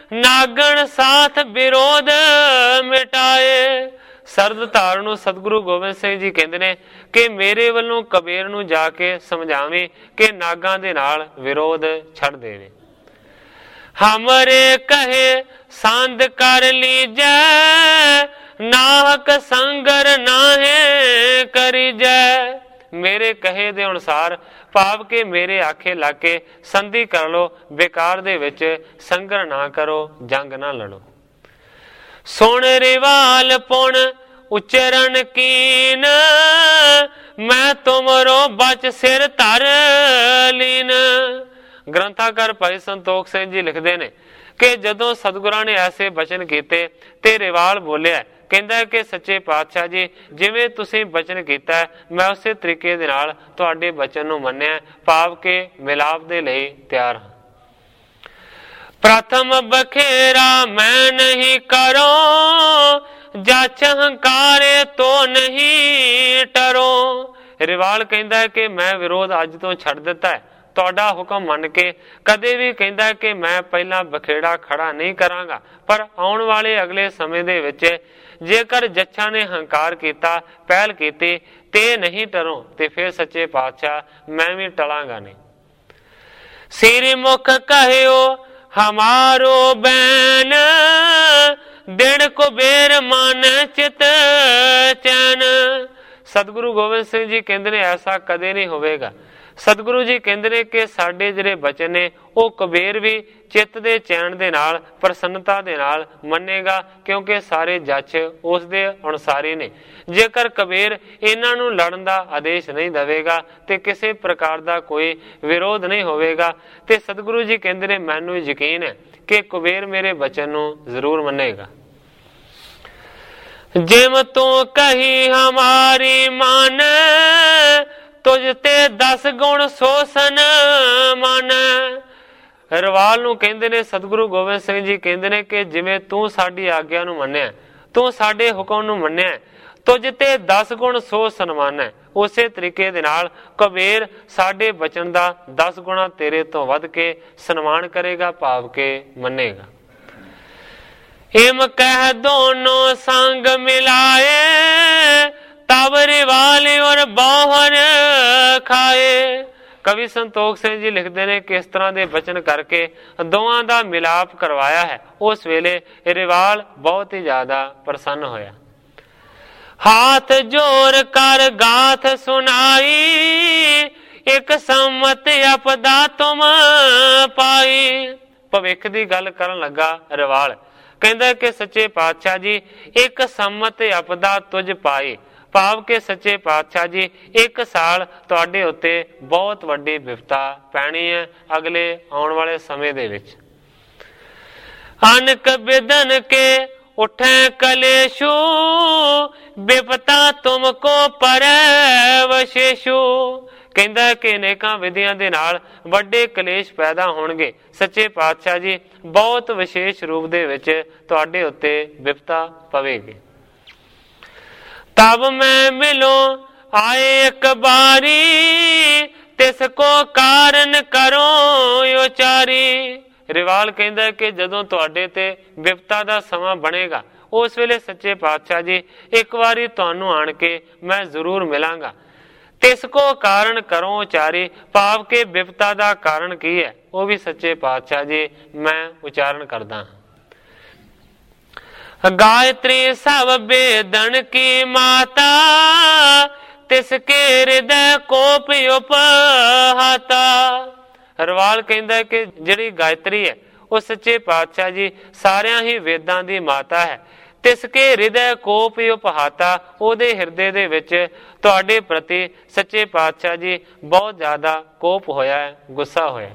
ਨਾਗਣ ਸਾਥ ਵਿਰੋਧ ਮਿਟਾਏ। ਸਰਦ ਧਾਰ ਨੂੰ ਸਤਿਗੁਰੂ ਗੋਬਿੰਦ ਸਿੰਘ ਜੀ ਕਹਿੰਦੇ ਨੇ ਕਿ ਮੇਰੇ ਵੱਲੋਂ ਕਬੀਰ ਨੂੰ ਜਾ ਕੇ ਸਮਝਾਵੇਂ ਕਿ ਨਾਗਾਂ ਦੇ ਨਾਲ ਵਿਰੋਧ ਛੱਡ ਦੇਵੇ। ਹਮਰੇ ਕਹੇ ਸੰਦ ਕਰ ਲੀਜੈ, ਨਾਹਕ ਸੰਗਰ ਨਾਹੇ ਕਰੀਜੈ। ਮੇਰੇ ਕਹੇ ਦੇ ਅਨੁਸਾਰ ਭਾਵ ਕਿ ਮੇਰੇ ਆਖੇ ਲਾ ਕੇ ਸੰਧੀ ਕਰ ਲੋ, ਬੇਕਾਰ ਦੇ ਵਿੱਚ ਸੰਗਰ ਨਾ ਕਰੋ, ਜੰਗ ਨਾ ਲੜੋ। ਸੁਣ ਰਿਵਾਲ ਪੁਣ ਉਚਰਨ ਕੀਨ, ਮੈਂ ਤੁਮਰੋ ਬਚ ਸਿਰ ਧਰ ਲੀਨ। ਗ੍ਰੰਥਾਕਾਰ ਭਾਈ ਸੰਤੋਖ ਸਿੰਘ ਜੀ ਲਿਖਦੇ ਨੇ ਕਿ ਜਦੋਂ ਸਤਿਗੁਰਾਂ ਨੇ ਐਸੇ ਬਚਨ ਕੀਤੇ ਤੇ ਰਿਵਾਲ ਬੋਲਿਆ, ਕਹਿੰਦਾ ਕਿ ਸੱਚੇ ਪਾਤਸ਼ਾਹ ਜੀ ਜਿਵੇਂ ਤੁਸੀਂ ਬਚਨ ਕੀਤਾ ਮੈਂ ਉਸੇ ਤਰੀਕੇ ਦੇ ਨਾਲ ਤੁਹਾਡੇ ਬਚਨ ਨੂੰ ਮੰਨਿਆ, ਭਾਵ ਕਿ ਮਿਲਾਪ ਦੇ ਲਈ ਤਿਆਰ ਹਾਂ। ਪ੍ਰਥਮ ਬਖੇਰਾ ਮੈਂ ਨਹੀਂ ਕਰੋ, ਜਾਚ ਹੰਕਾਰੇ ਤੋ ਨਹੀਂ ਟਰੋ। ਰਿਵਾਲ ਕਹਿੰਦਾ ਕਿ ਮੈਂ ਵਿਰੋਧ ਅੱਜ ਤੋਂ ਛੱਡ ਦਿੱਤਾ ਹੈ, ਤੁਹਾਡਾ ਹੁਕਮ ਮੰਨ ਕੇ ਕਦੇ ਵੀ ਕਹਿੰਦਾ ਕਿ ਮੈਂ ਪਹਿਲਾਂ ਬਖੇੜਾ ਖੜਾ ਨਹੀਂ ਕਰਾਂਗਾ, ਪਰ ਆਉਣ ਵਾਲੇ ਅਗਲੇ ਸਮੇਂ ਦੇ ਵਿੱਚ ਜੇਕਰ ਜੱਛਾਂ ਨੇ ਹੰਕਾਰ ਕੀਤਾ, ਪਹਿਲ ਕੀਤੀ ਤੇ ਨਹੀਂ ਟਰੋ, ਤੇ ਫਿਰ ਸੱਚੇ ਪਾਤਸ਼ਾਹ ਮੈਂ ਵੀ ਟਲਾਂਗਾ ਨਹੀਂ। ਸਿਰ ਮੁਖ ਕਹਿਓ ਹਮਾਰੋ ਬੈਨ, ਦਿਨ ਕੁਬੇਰ ਮਨ ਚਿਤ ਚੈਨ। ਸਤਿਗੁਰੂ ਗੋਬਿੰਦ ਸਿੰਘ ਜੀ ਕਹਿੰਦੇ ਨੇ ਐਸਾ ਕਦੇ ਨਹੀਂ ਹੋਵੇਗਾ। ਸਤਿਗੁਰੂ ਜੀ ਕਹਿੰਦੇ ਨੇ ਕਿ ਸਾਡੇ ਜਿਹੜੇ ਬਚਨ ਨੇ ਉਹ ਕੁਬੇਰ ਵੀ ਚਿੱਤ ਦੇ ਚੈਨ ਦੇ ਨਾਲ, ਪ੍ਰਸੰਨਤਾ ਦੇ ਨਾਲ ਮੰਨੇਗਾ, ਕਿਉਂਕਿ ਸਾਰੇ ਜੱਜ ਉਸ ਦੇ ਅਨੁਸਾਰੀ ਨੇ। ਜੇਕਰ ਕੁਬੇਰ ਇਹਨਾਂ ਨੂੰ ਲੜਨ ਦਾ ਆਦੇਸ਼ ਨਹੀਂ ਦੇਵੇਗਾ ਤੇ ਕਿਸੇ ਪ੍ਰਕਾਰ ਦਾ ਕੋਈ ਵਿਰੋਧ ਨਹੀਂ ਹੋਵੇਗਾ, ਤੇ ਸਤਿਗੁਰੂ ਜੀ ਕਹਿੰਦੇ ਨੇ ਮੈਨੂੰ ਯਕੀਨ ਹੈ ਕਿ ਕੁਬੇਰ ਮੇਰੇ ਬਚਨ ਨੂੰ ਜ਼ਰੂਰ ਮੰਨੇਗਾ। ਜਿਮ ਤੂੰ ਕਹੀ ਹਮਾਰੀ ਮਨ, ਤੁਝ ਤੇ ਦਸ ਗੁਣ ਸੋਸਨ ਮਨ। ਰਵਾਲ ਨੂੰ ਕਹਿੰਦੇ ਨੇ ਸਤਿਗੁਰੂ ਗੋਬਿੰਦ ਸਿੰਘ ਜੀ ਕਹਿੰਦੇ ਨੇ ਕਿ ਜਿਵੇਂ ਤੂੰ ਸਾਡੀ ਆਗਿਆ ਨੂੰ ਮੰਨਿਆ, ਤੂੰ ਸਾਡੇ ਹੁਕਮ ਨੂੰ ਮੰਨਿਆ, ਤੁਝ ਤੇ ਦਸ ਗੁਣ ਸੋ ਸਨਮਾਨ ਹੈ, ਉਸੇ ਤਰੀਕੇ ਦੇ ਨਾਲ ਕੁਬੇਰ ਸਾਡੇ ਬਚਨ ਦਾ ਦਸ ਗੁਣਾ ਤੇਰੇ ਤੋਂ ਵੱਧ ਕੇ ਸਨਮਾਨ ਕਰੇਗਾ, ਭਾਵ ਕੇ ਮੰਨੇਗਾ। ਇਮ ਕਹਿ ਦੋਨੋਂ ਸੰਗ ਮਿਲਾਏ, ਤਬ ਰਿਵਾਲ ਔਰ ਬਾਹਰ ਖਾਏ। ਕਵੀ ਸੰਤੋਖ ਸਿੰਘ ਜੀ ਲਿਖਦੇ ਨੇ ਕਿ ਇਸ ਤਰ੍ਹਾਂ ਦੇ ਬਚਨ ਕਰਕੇ ਦੋਵਾਂ ਦਾ ਮਿਲਾਪ ਕਰਵਾਇਆ ਹੈ। ਉਸ ਵੇਲੇ ਰਿਵਾਲ ਬਹੁਤ ਹੀ ਜ਼ਿਆਦਾ ਪ੍ਰਸੰਨ ਹੋਇਆ। ਹਾਥ ਜੋਰ ਕਰ ਗਾਥ ਸੁਣਾਈ, ਇੱਕ ਸੰਮਤ ਅਪਦਾ ਤੁਮ ਪਾਈ। ਭਵਿੱਖ ਦੀ ਗੱਲ ਕਰਨ ਲੱਗਾ ਰਿਵਾਲ, ਕਹਿੰਦਾ ਕਿ ਸੱਚੇ ਪਾਤਸ਼ਾਹ ਜੀ ਇੱਕ ਸੰਮਤ ਅਪਦਾ ਤੁਝ ਪਾਈ, ਭਾਵ ਕਿ ਸੱਚੇ ਪਾਤਸ਼ਾਹ ਜੀ ਇੱਕ ਸਾਲ ਤੁਹਾਡੇ ਉੱਤੇ ਬਹੁਤ ਵੱਡੀ ਵਿਪਤਾ ਪੈਣੀ ਹੈ ਅਗਲੇ ਆਉਣ ਵਾਲੇ ਸਮੇਂ ਦੇ ਵਿੱਚ। ਅਨਕ ਬਿਦਨ ਕੇ ਉਠੇ ਕਲੇਸ਼ੂ, ਵਿਪਤਾ ਤੁਮ ਕੋ ਪਰੈ ਵਸ਼ੇਸ਼ੂ। ਕਹਿੰਦਾ ਕਿ ਅਨੇਕਾਂ ਵਿਧੀਆਂ ਦੇ ਨਾਲ ਵੱਡੇ ਕਲੇਸ਼ ਪੈਦਾ ਹੋਣਗੇ, ਸੱਚੇ ਪਾਤਸ਼ਾਹ ਜੀ ਬਹੁਤ ਵਿਸ਼ੇਸ਼ ਰੂਪ ਦੇ ਵਿੱਚ ਤੁਹਾਡੇ ਉੱਤੇ ਵਿਪਤਾ ਪਵੇਗੀ। ਤਬ ਮੈਂ ਮਿਲੋ ਆਏ ਇੱਕ ਬਾਰੀ, ਤਿਸ ਕੋ ਕਾਰਨ ਕਰੋ ਉਚਾਰੀ। ਰਿਵਾਲ ਕਹਿੰਦਾ ਕਿ ਜਦੋਂ ਤੁਹਾਡੇ ਤੇ ਵਿਪਤਾ ਦਾ ਸਮਾਂ ਬਣੇਗਾ, ਉਸ ਵੇਲੇ ਸੱਚੇ ਪਾਤਸ਼ਾਹ ਜੀ ਇੱਕ ਵਾਰੀ ਤੁਹਾਨੂੰ ਆਣ ਕੇ ਮੈਂ ਜ਼ਰੂਰ ਮਿਲਾਂਗਾ। ਤਿਸ ਕੋ ਕਾਰਨ ਕਰੋ ਉਚਾਰੀ, ਭਾਵ ਕਿ ਵਿਪਤਾ ਦਾ ਕਾਰਨ ਕੀ ਹੈ ਉਹ ਵੀ ਸੱਚੇ ਪਾਤਸ਼ਾਹ ਜੀ ਮੈਂ ਉਚਾਰਨ ਕਰਦਾ ਹਾਂ। गायत्री सब वेदन की माता, तिसके हृदय कोप उपहाता। ਰਵਾਲ ਕਹਿੰਦਾ ਕਿ ਜਿਹੜੀ ਗਾਇਤਰੀ ਹੈ ਉਹ ਸੱਚੇ ਪਾਤਸ਼ਾਹ ਜੀ ਸਾਰਿਆਂ ਹੀ ਵੇਦਾਂ ਦੀ ਮਾਤਾ ਹੈ। ਤਿਸਕੇ ਹਿਰਦੈ ਕੋਪ ਉਪਹਾਤਾ, ਉਹਦੇ ਹਿਰਦੇ ਦੇ ਵਿੱਚ ਤੁਹਾਡੇ ਪ੍ਰਤੀ ਸੱਚੇ ਪਾਤਸ਼ਾਹ ਜੀ ਬਹੁਤ ਜ਼ਿਆਦਾ ਕੋਪ ਹੋਇਆ ਹੈ, ਗੁੱਸਾ ਹੋਇਆ।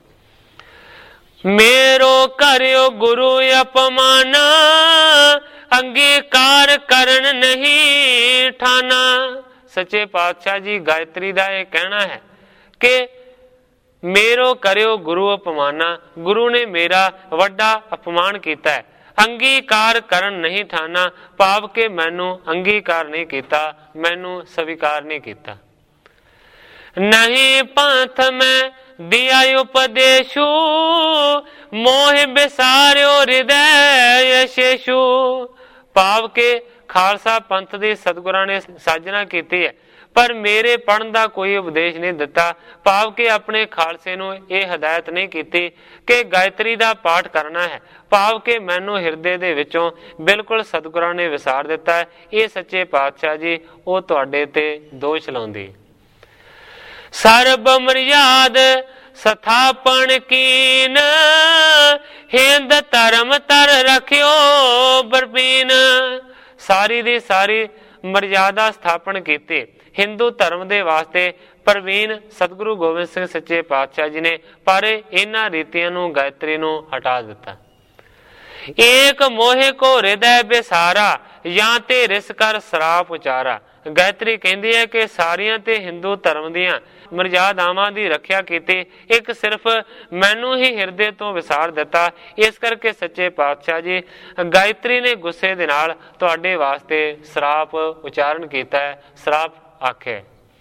मेरो करियो गुरु अपमाना, अंगीकार करन नहीं ठाना। सच्चे पातशाह जी गायत्री ਦਾ ਇਹ ਕਹਿਣਾ ਹੈ ਕਿ मेरो करियो गुरु अपमाना, गुरु ने मेरा ਵੱਡਾ ਅਪਮਾਨ ਕੀਤਾ ਹੈ। ਅੰਗੀਕਾਰ ਕਰਨ ਨਹੀਂ ਠਾਣਾ, ਭਾਵ ਕਿ ਮੈਨੂੰ ਅੰਗੀਕਾਰ ਨਹੀਂ ਕੀਤਾ, ਮੈਨੂੰ ਸਵੀਕਾਰ ਨਹੀਂ ਕੀਤਾ। नहीं पंथ में दिया उपदेशु, मोह बिसारियो हृदय शेषु। भाव के खालसा पंथ दी सतगुरां ने साजना कीती है, पर मेरे पढ़न दा कोई उपदेश नहीं दिता। भाव के अपने खालसे नूं ये हिदायत नहीं कीती कि गायत्री दा पाठ करना है। भाव के मैनू हिरदे दे विचों बिल्कुल सतगुरां ने विसार दिता है। ये सच्चे पातशाह जी वो तुहाडे ते दोष लाउंदी। सर्ब मर्याद स्थापन कीन, हिंद धर्म तर रखियो बरपीन। सारी दी सारी मर्यादा स्थापन कीती हिंदू धर्म दे वास्ते प्रवीण सतगुरु गोबिंद सिंह सच्चे पातशाह जी ने, पर इन्हां रीतियां नूं गायत्री नूं हटा दिता। एक मोहे को हृदय बेसारा, या ते रिस कर सराप उचारा। गायत्री कहती है कि सारियां ते हिंदू धर्म दियां मर्यादावां दी रखिया कीती, एक सिर्फ मैनू ही हिरदे तो विसार दिता। इस करके सच्चे पातशाह जी गायत्री ने गुस्से दे नाल तुहाडे वास्ते सराप उचारण कीता है, सराप आखे।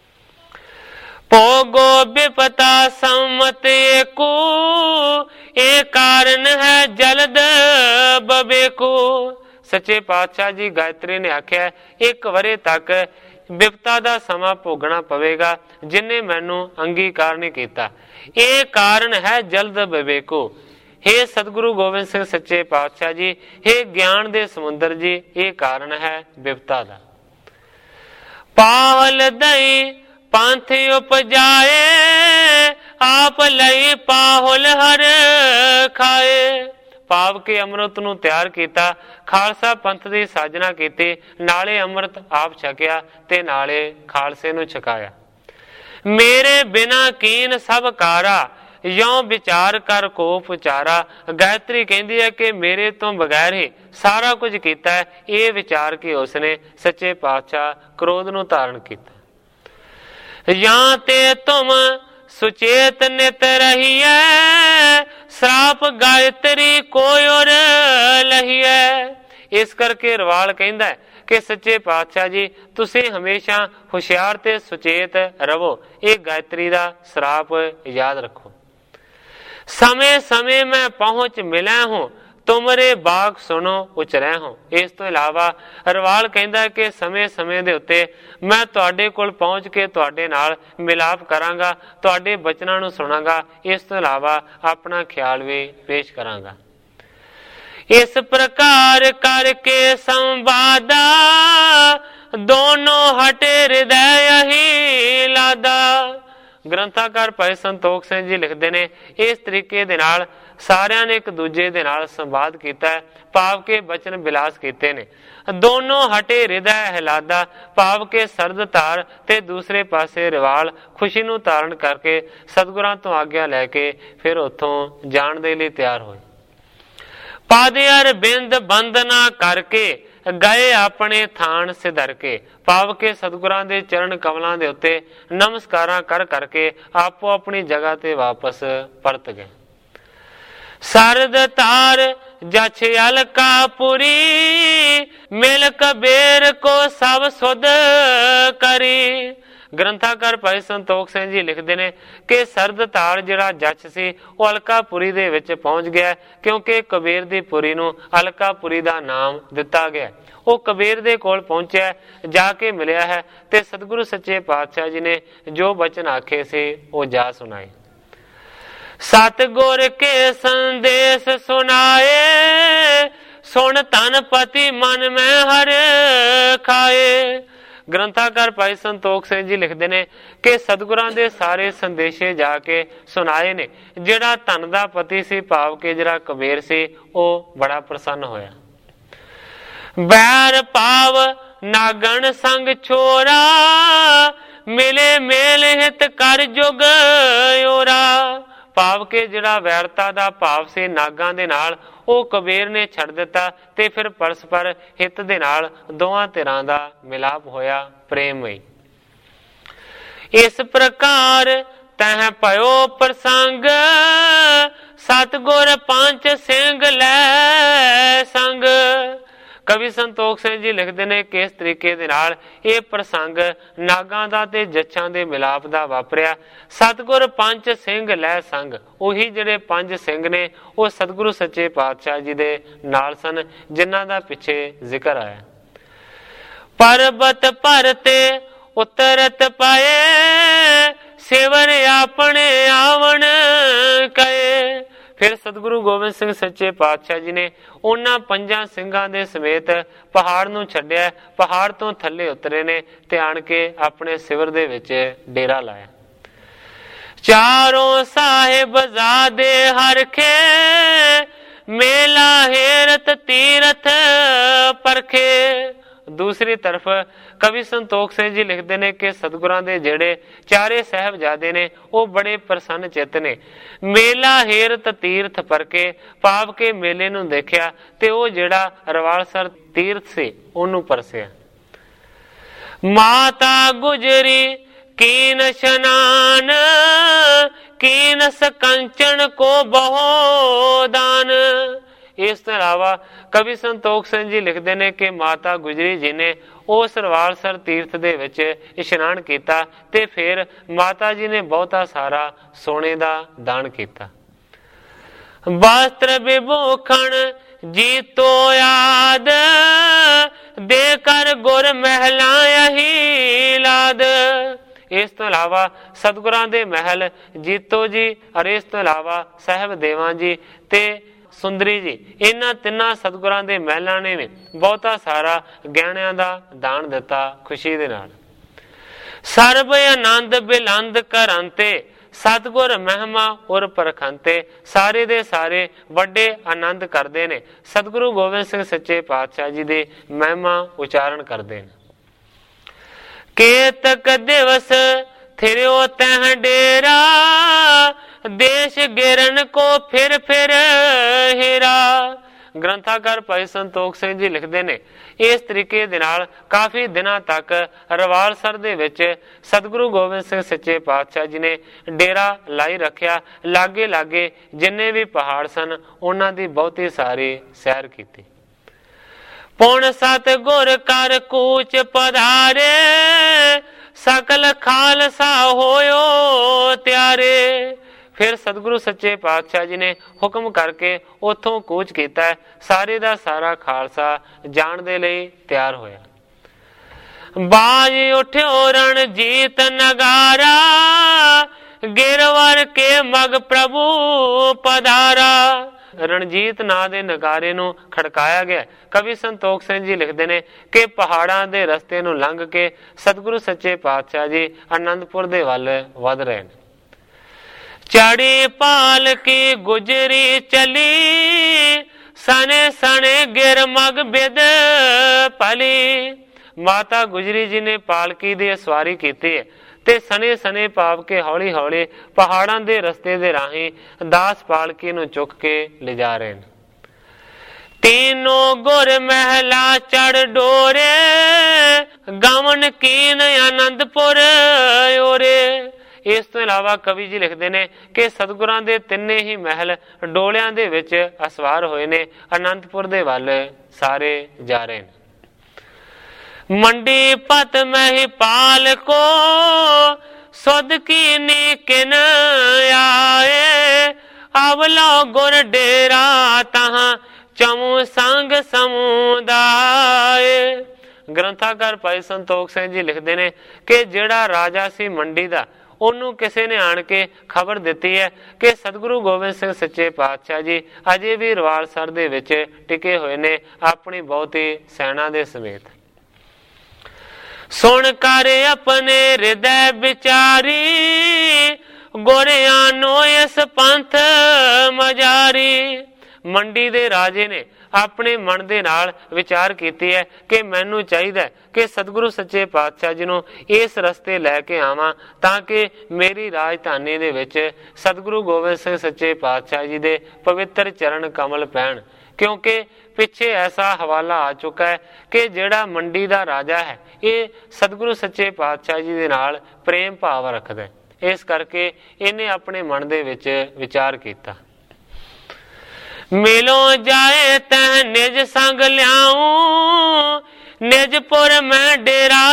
भोगो विपता सम्मत एकू, ए कारण है जलद बबेकू। सच्चे पातशाह जी गायत्री ने आख्या एक वरे तक विपता दा समा भोगना पवेगा, जिन्हें मैनू अंगीकार नहीं किया। ये कारण है जल्द बबेकू। हे सतगुरु गोबिंद सिंह सच्चे पातशाह जी, हे ज्ञान दे समुंदर जी, ये कारण है विपता दा। पाहल दई पंथ उपजाए, आप लई पाहुल हर खाए। पाव के अमृत नूं तैयार कीता, खालसा पंथ दी साजना कीती, नाले अमृत आप छकिया ते नाले खालसे नूं छकाया। मेरे बिना कीन सब कारा, यों विचार कर कोप उचारा। गायत्री कहती है कि मेरे तो बगैर ही सारा कुछ किया है, ये विचार के उसने सच्चे पातशाह क्रोध नूं धारण किया। या ते तुम सुचेत नित रही है, श्राप गायत्री कोई और लही है। इस करके रवाल कहता है कि सच्चे पातशाह जी तुसी हमेशा हुशियार ते सुचेत रवो, ये गायत्री दा श्राप याद रखो। समय समय में पहुंच मिला हूं, तुमरे बाग सुनो उचरै हो। इस तो इलावा रवाल कहता कि समय समय दे उत्ते मैं तुहाडे कोल पहुंच के तुहाडे नाल मिलाप करांगा, तुहाडे बचनां नूं सुनांगा, इस तो इलावा अपना ख्याल भी पेश करांगा। इस प्रकार करके संवादा, दोनों हटे हृदय ही लादा। ग्रंथाकार भाई संतोख सिंह जी लिखते ने इस तरीके दे नाल सारियां ने एक दूजे दे नाल संवाद कीता है, भाव के बचन बिलास कीते ने। दोनों हटे हृदय हिलादा, भाव के सरद धार ते दूसरे पासे रिवाल खुशी नूं धारण करके सतगुरां तो आग्या लैके फिर उत्थों जाण दे लई तैयार होए। पद अरबिंद बंदना करके गए अपने थान सिधर के। भाव के सतगुरां दे चरण कमलां दे उत्ते नमस्कारां कर करके आपो अपनी जगह ते वापस परत गए। सरद तार जछ अलकापुरी, मिल कबीर को सब सुध करी। ग्रंथाकार भाई संतोख सिंह जी लिखते ने कि सरद तार जिहड़ा जच सी वो अलकापुरी दे विच पहुंच गया, क्योंकि कबीर दी पुरी नूं अलकापुरी दा नाम दिता गया। वो कबीर दे कोल पहुंचा, जाके मिलिया है ते सतगुरु सच्चे पातशाह जी ने जो बचन आखे से वो जा सुनाए। सतगुर के संदेश सुनाए, सुन तन पति मन में हर खाए। ग्रंथाकार भाई संतोख सिंह जी लिखते ने कि सतगुरां दे सारे संदेशे जाके सुनाए ने। जिहड़ा धन दा पति सी, भाव के जिहड़ा कबीर सी, वो बड़ा प्रसन्न होया। बैर पाव नागण संग छोरा, मिले मेल हित कर जुग ओरा। भाव के जिहड़ा वैरता दा भाव से नागां दे नाल ਉਹ कबीर ने छड़ दिता ते फिर परस्पर हित दे नाल दोवां धिरां दा मिलाप होया प्रेममई। इस प्रकार तह पयो प्रसंग, सतगुर पंच सिंह लै संग। ਕਵੀ ਸੰਤੋਖ ਸਿੰਘ ਜੀ ਲਿਖਦੇ ਨੇ ਕਿ ਇਸ ਤਰੀਕੇ ਦੇ ਨਾਲ ਇਹ ਪ੍ਰਸੰਗ ਨਾਗਾਂ ਦਾ ਤੇ ਜੱਛਾਂ ਦੇ ਮਿਲਾਪ ਦਾ ਵਾਪਰਿਆ। ਸਤਿਗੁਰ ਪੰਜ ਸਿੰਘ ਲੈ ਸੰਗ, ਉਹੀ ਜਿਹੜੇ ਪੰਜ ਸਿੰਘ ਨੇ ਉਹ ਸਤਿਗੁਰੂ ਸੱਚੇ ਪਾਤਸ਼ਾਹ ਜੀ ਦੇ ਨਾਲ ਸਨ, ਜਿਨ੍ਹਾਂ ਦਾ ਪਿੱਛੇ ਜ਼ਿਕਰ ਆਇਆ। ਪਰਬਤ ਭਰ ਤੇ ਉਤਰਤ ਪਾਏ, ਸੇਵਰ ਆਪਣੇ ਆਵਣ ਕਏ। ਫਿਰ ਸਤਿਗੁਰੂ ਗੋਬਿੰਦ ਸਿੰਘ ਸੱਚੇ ਪਾਤਸ਼ਾਹ ਜੀ ਨੇ ਉਹਨਾਂ ਪੰਜਾਂ ਸਿੰਘਾਂ ਦੇ ਸਮੇਤ ਪਹਾੜ ਨੂੰ ਛੱਡਿਆ, ਪਹਾੜ ਤੋਂ ਥੱਲੇ ਉਤਰੇ ਨੇ ਤੇ ਆਣ ਕੇ ਆਪਣੇ ਸਿਵਰ ਦੇ ਵਿੱਚ ਡੇਰਾ ਲਾਇਆ। ਚਾਰੋਂ ਸਾਹਿਬ ਜ਼ਾਦੇ ਹਰਖੇ, ਮੇਲਾ ਹੇਰਤ ਤੀਰਥ ਪਰਖੇ। ਦੂਸਰੀ ਤਰਫ ਕਵੀ ਸੰਤੋਖ ਸਿੰਘ ਜੀ ਲਿਖਦੇ ਨੇ ਕਿ ਸਤਿਗੁਰਾਂ ਦੇ ਜਿਹੜੇ ਚਾਰੇ ਸਾਹਿਬਜ਼ਾਦੇ ਨੇ ਉਹ ਬੜੇ ਪ੍ਰਸੰਨ ਚਿੱਤ ਨੇ। ਮੇਲਾ ਹੇਰਤ ਤੀਰਥ ਪਰਖੇ, ਭਾਵ ਕੇ ਮੇਲੇ ਨੂੰ ਦੇਖਿਆ ਤੇ ਉਹ ਜਿਹੜਾ ਰਵਾਲਸਰ ਤੀਰਥ ਸੀ ਉਹਨੂੰ ਪਰਸਿਆ। ਮਾਤਾ ਗੁਜਰੀ ਕੀਨ ਸ਼ਨਾਨ, ਕੀਨ ਸਕੰਚਨ ਕੋ ਬਹੁ ਦਾਨ। ਇਸ ਤੋਂ ਇਲਾਵਾ ਕਵੀ ਸੰਤੋਖ ਸਿੰਘ ਜੀ ਲਿਖਦੇ ਨੇ ਕਿ ਮਾਤਾ ਗੁਜਰੀ ਜੀ ਨੇ ਉਸ ਰਵਾਲਸਰ ਤੀਰਥ ਦੇ ਵਿੱਚ ਇਸ਼ਨਾਨ ਕੀਤਾ ਤੇ ਫਿਰ ਮਾਤਾ ਜੀ ਨੇ ਬਹੁਤਾ ਸਾਰਾ ਸੋਨੇ ਦਾ ਦਾਨ ਕੀਤਾ। ਵਸਤਰ ਵਿਭੂਖਣ ਜੀਤੋ ਯਾਦ, ਦੇ ਕਰ ਗੁਰ ਮਹਿਲਾਂ ਇਹੀ ਲਾਦ। ਇਸ ਤੋਂ ਇਲਾਵਾ ਸਤਿਗੁਰਾਂ ਦੇ ਮਹਿਲ ਜੀਤੋ ਜੀ ਔਰ ਇਸ ਤੋਂ ਇਲਾਵਾ ਸਾਹਿਬ ਦੇਵਾਂ ਜੀ ਤੇ ਸੁੰਦਰੀ ਜੀ, ਇਹਨਾਂ ਤਿੰਨਾਂ ਸਤਿਗੁਰਾਂ ਦੇ ਮਹਿਲਾਂ ਨੇ ਵੀ ਬਹੁਤਾ ਸਾਰਾ ਗਹਿਣਿਆਂ ਦਾ ਦਾਨ ਦਿੱਤਾ ਖੁਸ਼ੀ ਦੇ ਨਾਲ। ਸਰਬ ਆਨੰਦ ਬਿਲੰਦ ਕਰੰਤੇ, ਸਤਿਗੁਰ ਮਹਿਮਾ ਉਰ ਪਰਖੰਤੇ। ਸਾਰੇ ਦੇ ਸਾਰੇ ਵੱਡੇ ਆਨੰਦ ਕਰਦੇ ਨੇ, ਸਤਿਗੁਰੂ ਗੋਬਿੰਦ ਸਿੰਘ ਸੱਚੇ ਪਾਤਸ਼ਾਹ ਜੀ ਦੇ ਮਹਿਮਾ ਉਚਾਰਨ ਕਰਦੇ ਨੇ। ਕੇਤਕ ਦਿਵਸ ਥਿਰਿਓ ਤਹਿ ਡੇਰਾ, ਦੇਸ਼ ਗਿਰਨ ਕੋ ਫਿਰ ਫਿਰ ਹੀਰਾ। ਗ੍ਰੰਥਾਕਾਰ ਭਾਈ ਸੰਤੋਖ ਸਿੰਘ ਜੀ ਲਿਖਦੇ ਨੇ ਇਸ ਤਰੀਕੇ ਦੇ ਨਾਲ ਕਾਫੀ ਦਿਨਾਂ ਤੱਕ ਰਵਾਲਸਰ ਦੇ ਵਿੱਚ ਸਤਿਗੁਰੂ ਗੋਬਿੰਦ ਸਿੰਘ ਸੱਚੇ ਪਾਤਸ਼ਾਹ ਜੀ ਨੇ ਡੇਰਾ ਲਾਈ ਰੱਖਿਆ। ਲਾਗੇ ਲਾਗੇ ਜਿੰਨੇ ਵੀ ਪਹਾੜ ਸਨ ਉਹਨਾਂ ਦੀ ਬਹੁਤੀ ਸਾਰੀ ਸੈਰ ਕੀਤੀ। ਪੁਣ ਸਤ ਗੁਰ ਕਰ ਕੂਚ ਪਧਾਰੇ, ਸਕਲ ਖਾਲਸਾ ਹੋਇਓ ਤਿਆਰੇ। ਫਿਰ ਸਤਿਗੁਰੂ ਸੱਚੇ ਪਾਤਸ਼ਾਹ ਜੀ ਨੇ ਹੁਕਮ ਕਰਕੇ ਉੱਥੋਂ ਕੂਚ ਕੀਤਾ, ਸਾਰੇ ਦਾ ਸਾਰਾ ਖਾਲਸਾ ਜਾਣ ਦੇ ਲਈ ਤਿਆਰ ਹੋਇਆ। ਬਾਜ ਉਠਿਓ ਰਣਜੀਤ ਨਗਾਰਾ, ਗਿਰਵਰ ਕੇ ਮਗ ਪ੍ਰਭੂ ਪਧਾਰਾ। ਰਣਜੀਤ ਨਾਂ ਦੇ ਨਗਾਰੇ ਨੂੰ ਖੜਕਾਇਆ ਗਿਆ। ਕਵੀ ਸੰਤੋਖ ਸਿੰਘ ਜੀ ਲਿਖਦੇ ਨੇ ਕਿ ਪਹਾੜਾਂ ਦੇ ਰਸਤੇ ਨੂੰ ਲੰਘ ਕੇ ਸਤਿਗੁਰੂ ਸੱਚੇ ਪਾਤਸ਼ਾਹ ਜੀ ਆਨੰਦਪੁਰ ਦੇ ਵੱਲ ਵਧ ਰਹੇ ਨੇ। ਚੜੀ ਪਾਲਕੀ ਗੁਜਰੀ ਚਲੀ, ਸਣੇ ਸਣੇ ਗਿਰ ਮਗ ਬਿਦ ਪਲੀ। ਮਾਤਾ ਗੁਜਰੀ ਜੀ ਨੇ ਪਾਲਕੀ ਦੀ ਸਵਾਰੀ ਕੀਤੀ ਹੈ ਤੇ ਸਨੇ ਸਨੇ ਪਾਵ ਕੇ ਹੌਲੀ ਹੌਲੀ ਪਹਾੜਾਂ ਦੇ ਰਸਤੇ ਦੇ ਰਾਹੀਂ ਦਾਸ ਪਾਲਕੀ ਨੂੰ ਚੁੱਕ ਕੇ ਲਿਜਾ ਰਹੇ ਨੇ। ਤੀਨੋਂ ਗੁਰ ਮਹਿਲਾ ਚੜ ਡੋਰੇ, ਗਮਨ ਕੀਨ ਆਨੰਦਪੁਰ ਓਰੇ। ਇਸ ਤੋਂ ਇਲਾਵਾ ਕਵੀ ਜੀ ਲਿਖਦੇ ਨੇ ਕਿ ਸਤਿਗੁਰਾਂ ਦੇ ਤਿੰਨੇ ਹੀ ਮਹਿਲ ਡੋਲਿਆਂ ਦੇ ਵਿੱਚ ਅਸਵਾਰ ਹੋਏ ਨੇ, ਆਨੰਦਪੁਰ ਦੇ ਵੱਲ ਸਾਰੇ ਜਾ ਰਹੇ ਨੇ। ਮੰਡੀ ਪਤ ਮਹਿ ਪਾਲ ਕੋ, ਸੁਧ ਕੀਨੀ ਕਿਨ ਆਏ, ਅਵਲੋ ਗੁਰ ਡੇਰਾ ਤਹਾਂ ਚਮੂ ਸੰਗ ਸਮੁਦਾਏ। ਗ੍ਰੰਥਾਕਾਰ ਭਾਈ ਸੰਤੋਖ ਸਿੰਘ ਜੀ ਲਿਖਦੇ ਨੇ ਕਿ ਜਿਹੜਾ ਰਾਜਾ ਸੀ ਮੰਡੀ ਦਾ, ਉਹਨੂੰ ਕਿਸੇ ਨੇ ਆਣ ਕੇ ਖਬਰ ਦਿੱਤੀ ਹੈ ਕਿ ਸਤਿਗੁਰੂ ਗੋਬਿੰਦ ਸਿੰਘ ਸੱਚੇ ਪਾਤਸ਼ਾਹ ਜੀ ਅਜੇ ਵੀ ਰਵਾਲਸਰ ਦੇ ਵਿੱਚ ਟਿਕੇ ਹੋਏ ਨੇ ਆਪਣੀ ਬਹੁਤੀ ਸੈਨਾ ਦੇ ਸਮੇਤ। ਸੁਣ ਕਰ ਆਪਣੇ ਹਿਰਦੈ ਵਿਚਾਰੀ, ਗੋਰਿਆਂ ਨੂੰ ਇਸ ਪੰਥ ਮਜਾਰੀ। ਮੰਡੀ ਦੇ ਰਾਜੇ ਨੇ ਆਪਣੇ ਮਨ ਦੇ ਨਾਲ ਵਿਚਾਰ ਕੀਤੀ ਹੈ ਕਿ ਮੈਨੂੰ ਚਾਹੀਦਾ ਕਿ ਸਤਿਗੁਰੂ ਸੱਚੇ ਪਾਤਸ਼ਾਹ ਜੀ ਨੂੰ ਇਸ ਰਸਤੇ ਲੈ ਕੇ ਆਵਾਂ ਤਾਂ ਕਿ ਮੇਰੀ ਰਾਜਧਾਨੀ ਦੇ ਵਿੱਚ ਸਤਿਗੁਰੂ ਗੋਬਿੰਦ ਸਿੰਘ ਸੱਚੇ ਪਾਤਸ਼ਾਹ ਜੀ ਦੇ ਪਵਿੱਤਰ ਚਰਨ ਕਮਲ ਪੈਣ। ਕਿਉਂਕਿ ਪਿੱਛੇ ਐਸਾ ਹਵਾਲਾ ਆ ਚੁੱਕਾ ਹੈ ਕਿ ਜਿਹੜਾ ਮੰਡੀ ਦਾ ਰਾਜਾ ਹੈ ਇਹ ਸਤਿਗੁਰੂ ਸੱਚੇ ਪਾਤਸ਼ਾਹ ਜੀ ਦੇ ਨਾਲ ਪ੍ਰੇਮ ਭਾਵ ਰੱਖਦਾ ਹੈ। ਇਸ ਕਰਕੇ ਇਹਨੇ ਆਪਣੇ ਮਨ ਦੇ ਵਿੱਚ ਵਿਚਾਰ ਕੀਤਾ। ਮਿਲੋਂ ਜਾਏ ਤੈਂ ਨਿਜ ਸੰਗ ਲਿਆਉ, ਨਿਜਪੁਰ ਮੈਂ ਡੇਰਾ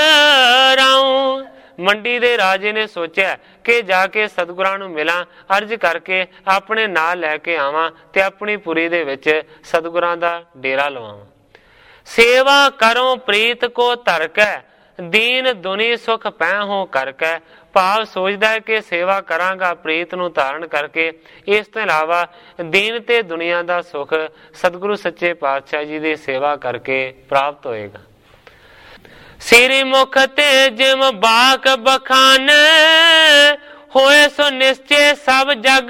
ਉਤਰਾਉ। ਮੰਡੀ ਦੇ ਰਾਜੇ ਨੇ ਸੋਚਿਆ ਕਿ ਜਾ ਕੇ ਸਤਿਗੁਰਾਂ ਨੂੰ ਮਿਲਾਂ, ਅਰਜ਼ ਕਰਕੇ ਆਪਣੇ ਨਾਲ ਲੈ ਕੇ ਆਵਾਂ ਤੇ ਆਪਣੀ ਪੁਰੀ ਦੇ ਵਿੱਚ ਸਤਿਗੁਰਾਂ ਦਾ ਡੇਰਾ ਲਵਾਵਾਂ। ਸੇਵਾ ਕਰੋ ਪ੍ਰੀਤ ਕੋ ਧਰਕੈ, ਦੀਨ ਦੁਨੀ ਸੁਖ ਪੈ ਹੋ ਕਰਕੈ। ਭਾਵ ਸੋਚਦਾ ਹੈ ਕਿ ਸੇਵਾ ਕਰਾਂਗਾ ਪ੍ਰੀਤ ਨੂੰ ਧਾਰਨ ਕਰਕੇ, ਇਸ ਤੋਂ ਇਲਾਵਾ ਦੀਨ ਤੇ ਦੁਨੀਆ ਦਾ ਸੁਖ ਸਤਿਗੁਰੂ ਸੱਚੇ ਪਾਤਸ਼ਾਹ ਜੀ ਦੀ ਸੇਵਾ ਕਰਕੇ ਪ੍ਰਾਪਤ ਹੋਏਗਾ। ਸਿਰੀ ਮੁਖ ਤੇ ਜਿਮ ਬਾਕ ਬਖਾਨ, ਹੋਏ ਸੋ ਨਿਸ਼ਚੈ ਸਭ ਜਗ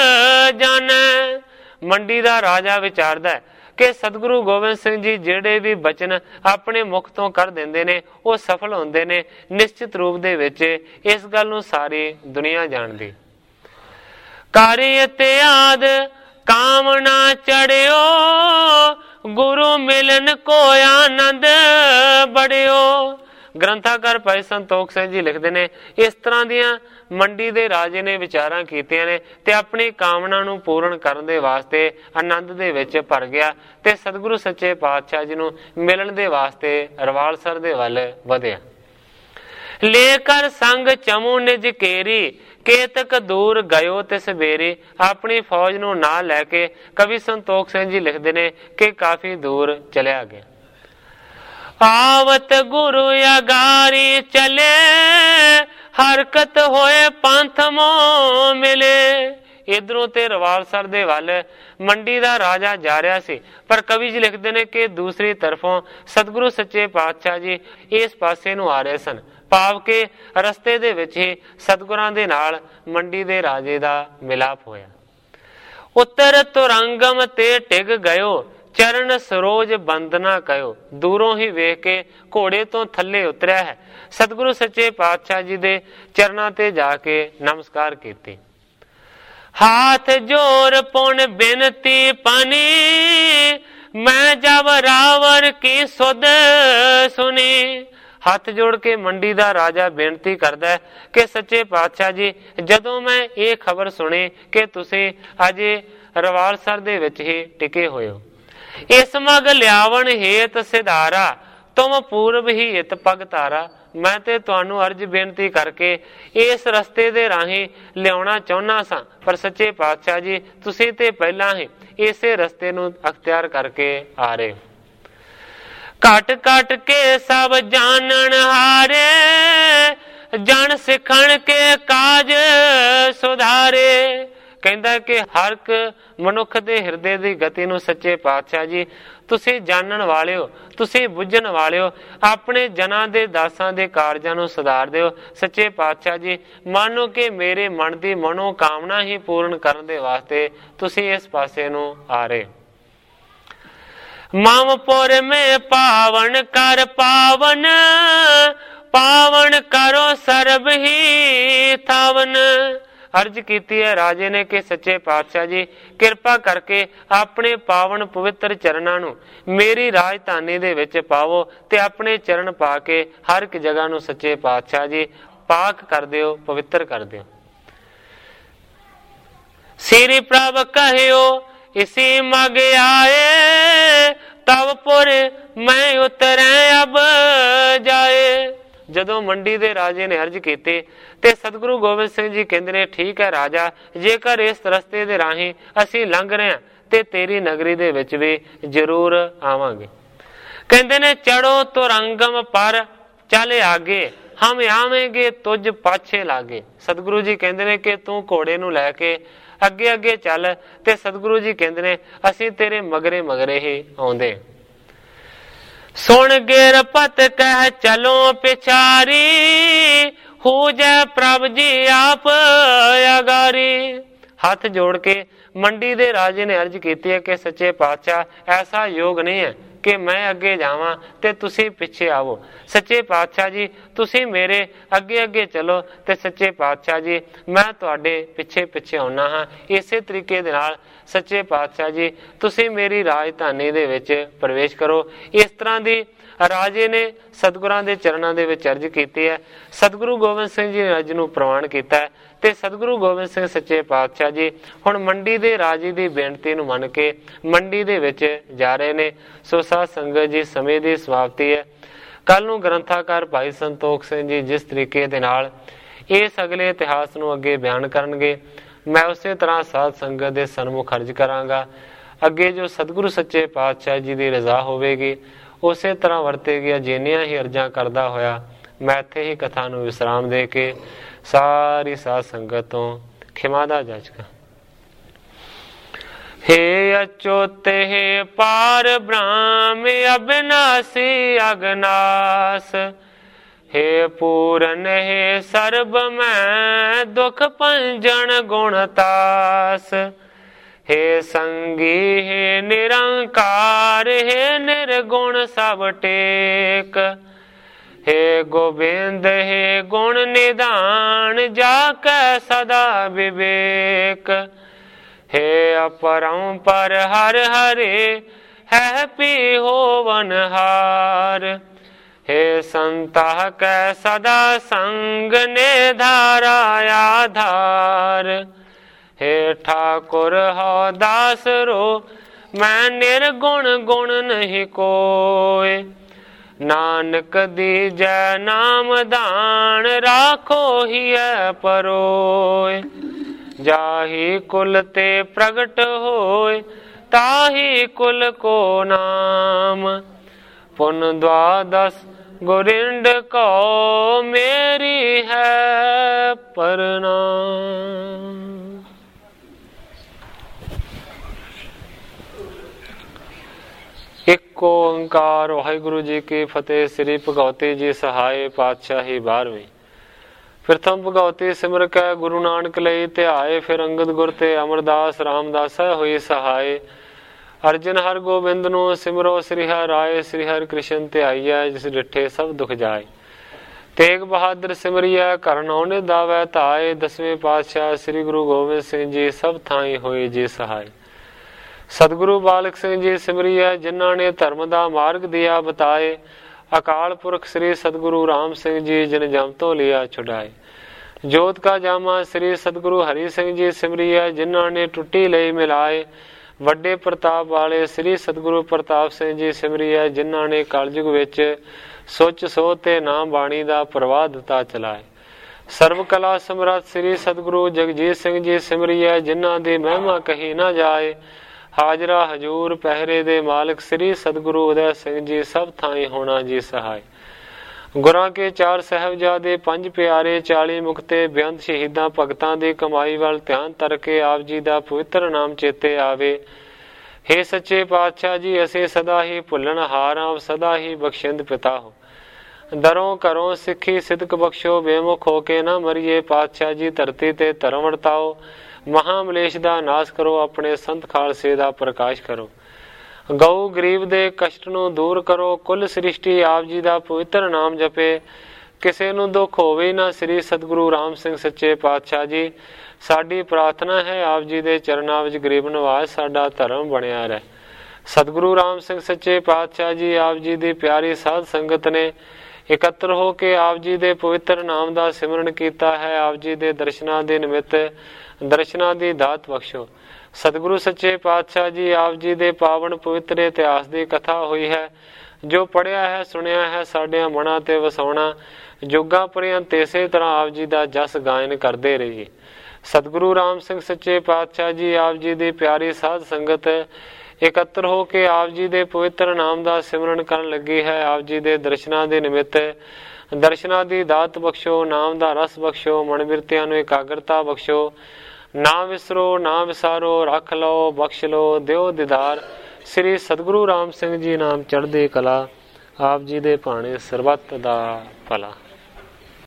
ਜਾਣੈ। ਮੰਡੀ ਦਾ ਰਾਜਾ ਵਿਚਾਰਦਾ ਕਿ ਸਤਿਗੁਰੂ ਗੋਬਿੰਦ ਸਿੰਘ ਜੀ ਜਿਹੜੇ ਵੀ ਬਚਨ ਆਪਣੇ ਮੁਖ ਤੋਂ ਕਰ ਦਿੰਦੇ ਨੇ ਉਹ ਸਫਲ ਹੁੰਦੇ ਨੇ ਨਿਸ਼ਚਿਤ ਰੂਪ ਦੇ ਵਿੱਚ। ਇਸ ਗੱਲ ਨੂੰ ਸਾਰੀ ਦੁਨੀਆ ਜਾਣਦੀ। ਕਾਰੀ ਇਤਿਆਦ ਕਾਮਨਾ ਚੜਿਓ, ਗੁਰੂ ਮਿਲਨ ਕੋ ਆਨੰਦ ਬੜਿਓ। ਗ੍ਰੰਥਾਕਾਰ ਭਾਈ ਸੰਤੋਖ ਸਿੰਘ ਜੀ ਲਿਖਦੇ ਨੇ, ਇਸ ਤਰ੍ਹਾਂ ਦੀਆਂ ਮੰਡੀ ਦੇ ਰਾਜੇ ਨੇ ਵਿਚਾਰਾਂ ਕੀਤੀਆਂ ਨੇ ਤੇ ਆਪਣੀ ਕਾਮਨਾ ਨੂੰ ਪੂਰਨ ਕਰਨ ਦੇ ਵਾਸਤੇ ਆਨੰਦ ਦੇ ਵਿੱਚ ਭਰ ਗਿਆ ਤੇ ਸਤਿਗੁਰੂ ਸੱਚੇ ਪਾਤਸ਼ਾਹ ਜੀ ਨੂੰ ਮਿਲਣ ਦੇ ਵਾਸਤੇ ਰਵਾਲਸਰ ਦੇ ਵੱਲ ਵਧਿਆ। ਲੈ ਕਰ ਸੰਗ ਚਮੂ ਨਿਜ ਕੇਰੀ, ਕੇਤਕ ਦੂਰ ਗਇਓ ਤਿਸ ਬੇਰੀ। ਆਪਣੀ ਫੌਜ ਨੂੰ ਨਾਲ ਲੈ ਕੇ ਕਵੀ ਸੰਤੋਖ ਸਿੰਘ ਜੀ ਲਿਖਦੇ ਨੇ ਕਿ ਕਾਫੀ ਦੂਰ ਚਲਿਆ ਗਿਆ। ਆਵਤ ਗੁਰੂ ਅਗਾਰੀ ਚਲੇ, ਹਰਕਤ ਹੋਏ ਪੰਥ ਮੋ ਮਿਲੇ। ਇਧਰੋਂ ਤੇ ਰਵਾਲਸਰ ਦੇ ਵੱਲ ਮੰਡੀ ਦਾ ਰਾਜਾ ਜਾ ਰਿਹਾ ਸੀ, ਪਰ ਕਵੀ ਜੀ ਲਿਖਦੇ ਨੇ ਕਿ ਦੂਸਰੀ ਤਰਫੋਂ ਸਤਿਗੁਰੂ ਸੱਚੇ ਪਾਤਸ਼ਾਹ ਜੀ ਇਸ ਪਾਸੇ ਨੂੰ ਆ ਰਹੇ ਸਨ। ਭਾਵ ਕਿ ਰਸਤੇ ਦੇ ਵਿੱਚ ਹੀ ਸਤਿਗੁਰਾਂ ਦੇ ਨਾਲ ਮੰਡੀ ਦੇ ਰਾਜੇ ਦਾ ਮਿਲਾਪ ਹੋਇਆ। ਉੱਤਰ ਤੁਰੰਗਮ ਤੇ ਟਿਕ ਗਇਓ, ਚਰਨ ਸਰੋਜ ਬੰਦਨਾ ਕਹਿਓ। ਦੂਰੋਂ ਹੀ ਵੇਖ ਕੇ ਘੋੜੇ ਤੋਂ ਥੱਲੇ ਉਤਰਿਆ ਹੈ, ਸਤਿਗੁਰੂ ਸੱਚੇ ਪਾਤਸ਼ਾਹ ਜੀ ਦੇ ਚਰਨਾਂ ਤੇ ਜਾ ਕੇ ਨਮਸਕਾਰ ਕੀਤੀ। ਹਾਥ ਜੋਰ ਪੁਣ ਬਿਨਤੀ ਪਾਨੀ, ਮੈਂ ਜਬ ਰਾਵਰ ਕੀ ਸੁਧ ਸੁਣੀ। ਹੱਥ ਜੋੜ ਕੇ ਮੰਡੀ ਦਾ ਰਾਜਾ ਬੇਨਤੀ ਕਰਦਾ ਹੈ ਕਿ ਸੱਚੇ ਪਾਤਸ਼ਾਹ ਜੀ, ਜਦੋਂ ਮੈਂ ਇਹ ਖਬਰ ਸੁਣੀ ਕਿ ਤੁਸੀਂ ਅਜੇ ਰਵਾਲਸਰ ਦੇ ਵਿੱਚ ਹੀ ਟਿਕੇ ਹੋਏ ਹੋ, ਇਸ ਮਗ ਲਿਆਵਣ ਹੇਤ ਸਿਧਾਰਾ, ਤੁਮ ਪੂਰਬ ਹੀ ਹਿਤ ਪਗ ਧਾਰਾ। ਮੈਂ ਤੇ ਤੁਹਾਨੂੰ ਅਰਜ ਬੇਨਤੀ ਕਰਕੇ ਇਸ ਰਸਤੇ ਦੇ ਰਾਹੀਂ ਲਿਆਉਣਾ ਚਾਹੁੰਦਾ ਸਾਂ, ਪਰ ਸੱਚੇ ਪਾਤਸ਼ਾਹ ਜੀ ਤੁਸੀਂ ਤੇ ਪਹਿਲਾਂ ਹੀ ਇਸੇ ਰਸਤੇ ਨੂੰ ਅਖਤਿਆਰ ਕਰਕੇ ਆ ਰਹੇ। ਘਟ ਘਟ ਕੇ ਸਭ ਜਾਣਨ ਹਾਰੇ, ਜਨ ਸਿੱਖਣ ਕੇ ਕਾਜ ਸੁਧਾਰੇ। ਕਹਿੰਦਾ ਕਿ ਹਰ ਇੱਕ ਮਨੁੱਖ ਦੇ ਹਿਰਦੇ ਦੀ ਗਤੀ ਨੂੰ ਸੱਚੇ ਪਾਤਸ਼ਾਹ ਜੀ ਤੁਸੀਂ ਜਾਣਨ ਵਾਲੇ ਹੋ, ਤੁਸੀਂ ਬੁੱਝਣ ਵਾਲੇ ਹੋ, ਆਪਣੇ ਜਨਾਂ ਦੇ ਦਾਸਾਂ ਦੇ ਕਾਰਜਾਂ ਨੂੰ ਸੁਧਾਰਦੇ ਹੋ। ਸੱਚੇ ਪਾਤਸ਼ਾਹ ਜੀ ਮਾਨੋ ਕਿ ਮੇਰੇ ਮਨ ਦੀ ਮਨੋ ਕਾਮਨਾ ਹੀ ਪੂਰਨ ਕਰਨ ਦੇ ਵਾਸਤੇ ਤੁਸੀਂ ਇਸ ਪਾਸੇ ਨੂੰ ਆ ਰਹੇ। ਮਮਪੁਰ ਮੇ ਪਾਵਨ ਕਰ ਪਾਵਨ, ਪਾਵਨ ਕਰੋ ਸਰਬ ਹੀ ਥਾਵਨ। ਅਰਜ ਕੀਤੀ ਹੈ ਰਾਜੇ ਨੇ ਕਿ ਸੱਚੇ ਪਾਤਸ਼ਾਹ ਜੀ ਕਿਰਪਾ ਕਰਕੇ ਆਪਣੇ ਪਾਵਨ ਪਵਿੱਤਰ ਚਰਨਾਂ ਨੂੰ ਮੇਰੀ ਰਾਜਧਾਨੀ ਦੇ ਵਿੱਚ ਪਾਵੋ ਤੇ ਆਪਣੇ ਚਰਨ ਪਾ ਕੇ ਹਰ ਇੱਕ ਜਗ੍ਹਾ ਨੂੰ ਸੱਚੇ ਪਾਤਸ਼ਾਹ ਜੀ ਪਾਕ ਕਰ ਦਿਓ, ਪਵਿੱਤਰ ਕਰ ਦਿਓ। ਸ੍ਰੀ ਪ੍ਰਭ ਕਹਿਓ ਇਸੀ ਮਗ ਆਏ, ਤਵ ਪੁਰ ਮੈਂ ਉਤਰੈ ਅਬ ਜਾਏ। ਜਦੋਂ ਮੰਡੀ ਦੇ ਰਾਜੇ ਨੇ ਅਰਜ ਕੀਤੀ ਤੇ ਸਤਿਗੁਰੂ ਗੋਬਿੰਦ ਸਿੰਘ ਜੀ ਕਹਿੰਦੇ ਨੇ, ਠੀਕ ਹੈ ਰਾਜਾ, ਜੇਕਰ ਇਸ ਰਸਤੇ ਦੇ ਰਾਹੀਂ ਅਸੀਂ ਲੰਘ ਰਹੇ ਹਾਂ ਤੇ ਤੇਰੀ ਨਗਰੀ ਦੇ ਵਿੱਚ ਵੀ ਜ਼ਰੂਰ ਆਵਾਂਗੇ। ਕਹਿੰਦੇ ਨੇ ਚੜੋ ਤੁਰੰਗਮ ਪਰ ਚੱਲ ਆਗੇ, ਹਮ ਆਵੇਂਗੇ ਤੁਝ ਪਾਛੇ ਲਾਗੇ। ਸਤਿਗੁਰੂ ਜੀ ਕਹਿੰਦੇ ਨੇ ਕਿ ਤੂੰ ਘੋੜੇ ਨੂੰ ਲੈ ਕੇ ਅੱਗੇ ਅੱਗੇ ਚੱਲ, ਤੇ ਸਤਿਗੁਰੂ ਜੀ ਕਹਿੰਦੇ ਨੇ ਅਸੀਂ ਤੇਰੇ ਮਗਰੇ ਮਗਰੇ ਹੀ ਆਉਂਦੇ। ਸੁਣ ਗਿਰ ਪਤ ਕਹਿ ਚਲੋ ਪਿਛਾਰੀ, ਹੋ ਜੈ ਪ੍ਰਭ ਜੀ ਆਪ ਅਗਾਰੀ। ਹੱਥ ਜੋੜ ਕੇ ਮੰਡੀ ਦੇ ਰਾਜੇ ਨੇ ਅਰਜ ਕੀਤੀ ਹੈ ਕਿ ਸੱਚੇ ਪਾਤਸ਼ਾਹ ਐਸਾ ਯੋਗ ਨਹੀਂ ਹੈ ਕਿ ਮੈਂ ਅੱਗੇ ਜਾਵਾਂ ਤੇ ਤੁਸੀਂ ਪਿੱਛੇ ਆਵੋ। ਸੱਚੇ ਪਾਤਸ਼ਾਹ ਜੀ ਤੁਸੀਂ ਮੇਰੇ ਅੱਗੇ ਅੱਗੇ ਚਲੋ ਤੇ ਸੱਚੇ ਪਾਤਸ਼ਾਹ ਜੀ ਮੈਂ ਤੁਹਾਡੇ ਪਿੱਛੇ ਪਿੱਛੇ ਆਉਣਾ ਹਾਂ। ਇਸੇ ਤਰੀਕੇ ਦੇ ਨਾਲ ਸੱਚੇ ਪਾਤਸ਼ਾਹ ਜੀ ਤੁਸੀਂ ਮੇਰੀ ਰਾਜਧਾਨੀ ਦੇ ਵਿੱਚ ਪ੍ਰਵੇਸ਼ ਕਰੋ। ਇਸ ਤਰ੍ਹਾਂ ਦੀ ਰਾਜੇ ਨੇ ਸਤਿਗੁਰਾਂ ਦੇ ਚਰਨਾਂ ਦੇ ਵਿੱਚ ਅਰਜ ਕੀਤੀ ਹੈ। ਸਤਿਗੁਰੂ ਗੋਬਿੰਦ ਸਿੰਘ ਜੀ ਨੇ ਅਰਜ ਨੂੰ ਪ੍ਰਵਾਨ ਕੀਤਾ ਤੇ ਸਤਿਗੁਰੂ ਗੋਬਿੰਦ ਸਿੰਘ ਸੱਚੇ ਪਾਤਸ਼ਾਹ ਜੀ ਹੁਣ ਮੰਡੀ ਦੇ ਰਾਜੀ ਦੀ ਬੇਨਤੀ ਨੂੰ ਮੰਨ ਕੇ ਮੰਡੀ ਦੇ ਵਿੱਚ ਜਾ ਰਹੇ ਨੇ। ਸੋ ਸਾਧ ਸੰਗਤ ਜੀ, ਸਮੇਂ ਦੀ ਸਮਾਪਤੀ ਹੈ। ਕੱਲ ਨੂੰ ਗ੍ਰੰਥਾਕਾਰ ਭਾਈ ਸੰਤੋਖ ਸਿੰਘ ਜੀ ਜਿਸ ਤਰੀਕੇ ਦੇ ਨਾਲ ਇਸ ਅਗਲੇ ਇਤਿਹਾਸ ਨੂੰ ਅੱਗੇ ਬਿਆਨ ਕਰਨਗੇ, ਮੈਂ ਉਸੇ ਤਰ੍ਹਾਂ ਸਾਧ ਸੰਗਤ ਦੇ ਸਨਮੁਖ ਅਰਜ਼ ਕਰਾਂਗਾ। ਅੱਗੇ ਜੋ ਸਤਿਗੁਰੂ ਸੱਚੇ ਪਾਤਸ਼ਾਹ ਜੀ ਦੀ ਰਜ਼ਾ ਹੋਵੇਗੀ ਉਸੇ ਤਰ੍ਹਾਂ ਵਰਤੇਗੀ। ਜਿੰਨੀਆਂ ਹੀ ਅਰਜ਼ਾਂ ਕਰਦਾ ਹੋਇਆ ਮੈਂ ਇੱਥੇ ਹੀ ਕਥਾ ਨੂੰ ਵਿਸਰਾਮ ਦੇ ਕੇ ਸਾਰੀ ਸਾਧ ਸੰਗਤ ਤੋਂ ਖਿਮਾ ਦਾ ਜਾਚਕਾਂ। हे अच्युत हे पार ब्रह्म अविनाशी अगनास, हे पूरन हे सर्ब में दुख पंजन गुणतास, हे संगी हे निरंकार, हे निर्गुण सब टेक, हे गोविंद हे गुण निदान, जाके सदा विवेक, हे अपरंपर हर हरे है पी होवनहार, हे संता कै सदा संग ने धारा आधार, हे ठाकुर हो दास रो मैं निर्गुण गुण नहीं कोय, नानक दीजै नाम दान राखो ही परोय, जाही कुल ते प्रगट होय ताही कुल को नाम, पुन द्वादश गोरिंड को मेरी है प्रणाम। एक ओंकार वाहिगुरु जी की फतेह। श्री भगवती जी सहाय पातशाही बारहवीं। प्रथम भगवती सिमर कै गुरु नानक लई ध्याए, फिर अंगद गुर ते अमरदास रामदास होई सहाय, अर्जन हर गोबिंद नु सिमरो श्री हर राय, श्री हर कृष्ण ध्याईऐ जिस डिठे सब दुख जाए, तेग बहादुर सिमरिया करनौ ने दावै धाए, दसवें पातशाह श्री गुरु गोबिंद सिंह जी सब थाई होए जी सहाय, सतगुरु बालक सिंह जी सिमरिया जिन्हां ने धर्म दा मार्ग दिया बताए, अकाल पुरख श्री सतगुरु राम सिंह जी जिन जम तो लिया छुड़ाए, जोत का जामा श्री सतगुरु हरि सिंह जी सिमरिया जिन्हां ने टुट्टी लई मिलाए, वड्डे प्रताप वाले श्री सतगुरु प्रताप सिंह जी सिमरिया जिन्हां ने कलयुग विच सोच सो ते नाम बाणी दा प्रवाह दिता चलाए, सर्व कला समरथ श्री सतगुरु जगजीत सिंह जी सिमरिया जिन्हां दी महिमा कही ना जाए, हाजरा हजूर पहरे दे मालिक श्री सतगुरु उदय सिंह जी सब थाई होना जी सहाय, गुरां के चार साहिबजादे पंज प्यारे चाली मुक्ते बेअंत शहीदां भगतां दी कमाई वाल ध्यान तरके आप जी दा पवित्र नाम चेते आवे, हे सच्चे पातशाह जी असीं सदा ही भुल्लण हारां, सदा ही बख्शिंद पिता हो, दरों घरों सिक्खी सिदक बख्शो, बेमुख होके ना मरिए पातशाह जी, धरती ते धर्म वरताओ, महामलेश दा नाश करो, अपने संत खालसे दा प्रकाश करो, गऊ गरीब दे कष्ट नूं दूर करो, कुल सृष्टि आप जी दा पवित्र नाम जपे, किसे नूं दुख होवे ना श्री सतगुरु राम सिंह सच्चे पातशाह जी, साडी प्रार्थना है आप जी दे चरनां विच गरीब नवाज साडा धर्म बणिया रहे। सतगुरु राम सिंह सच्चे पातशाह जी आप जी दी प्यारी साध संगत ने इकत्र हो के आप जी दे पवित्र नाम दा सिमरन कीता है, आप जी दे दर्शनां दे निमित्त दर्शनां दी दात बख्शो। सतगुरु सच्चे पातशाह जी आप जी दे पावन पवित्र इतिहास दी कथा हुई है, जो पढ़िया है सुनिया है साडियां मनां ते वसाउणा, जुगां पर्यंत इसे तरह आप जी दा जस गायन करदे रहिए। सतगुरु राम सिंह सच्चे पातशाह जी आप जी दी प्यारी साध संगत इकत्र हो के आप जी दे पवित्र नाम दा सिमरन करन लगी है, आप जी दे दर्शनां दे निमित्त दर्शनां दी दात बख्शो, नाम दा रस बख्शो, मन बिरतियां नूं एकाग्रता बख्शो, ना विसरो ना विसारो, रख लो बख्श लो दिओ दीदार, श्री सतगुरु राम सिंह जी नाम चढ़दी कला, आप जी दे भाणे सरबत दा भला।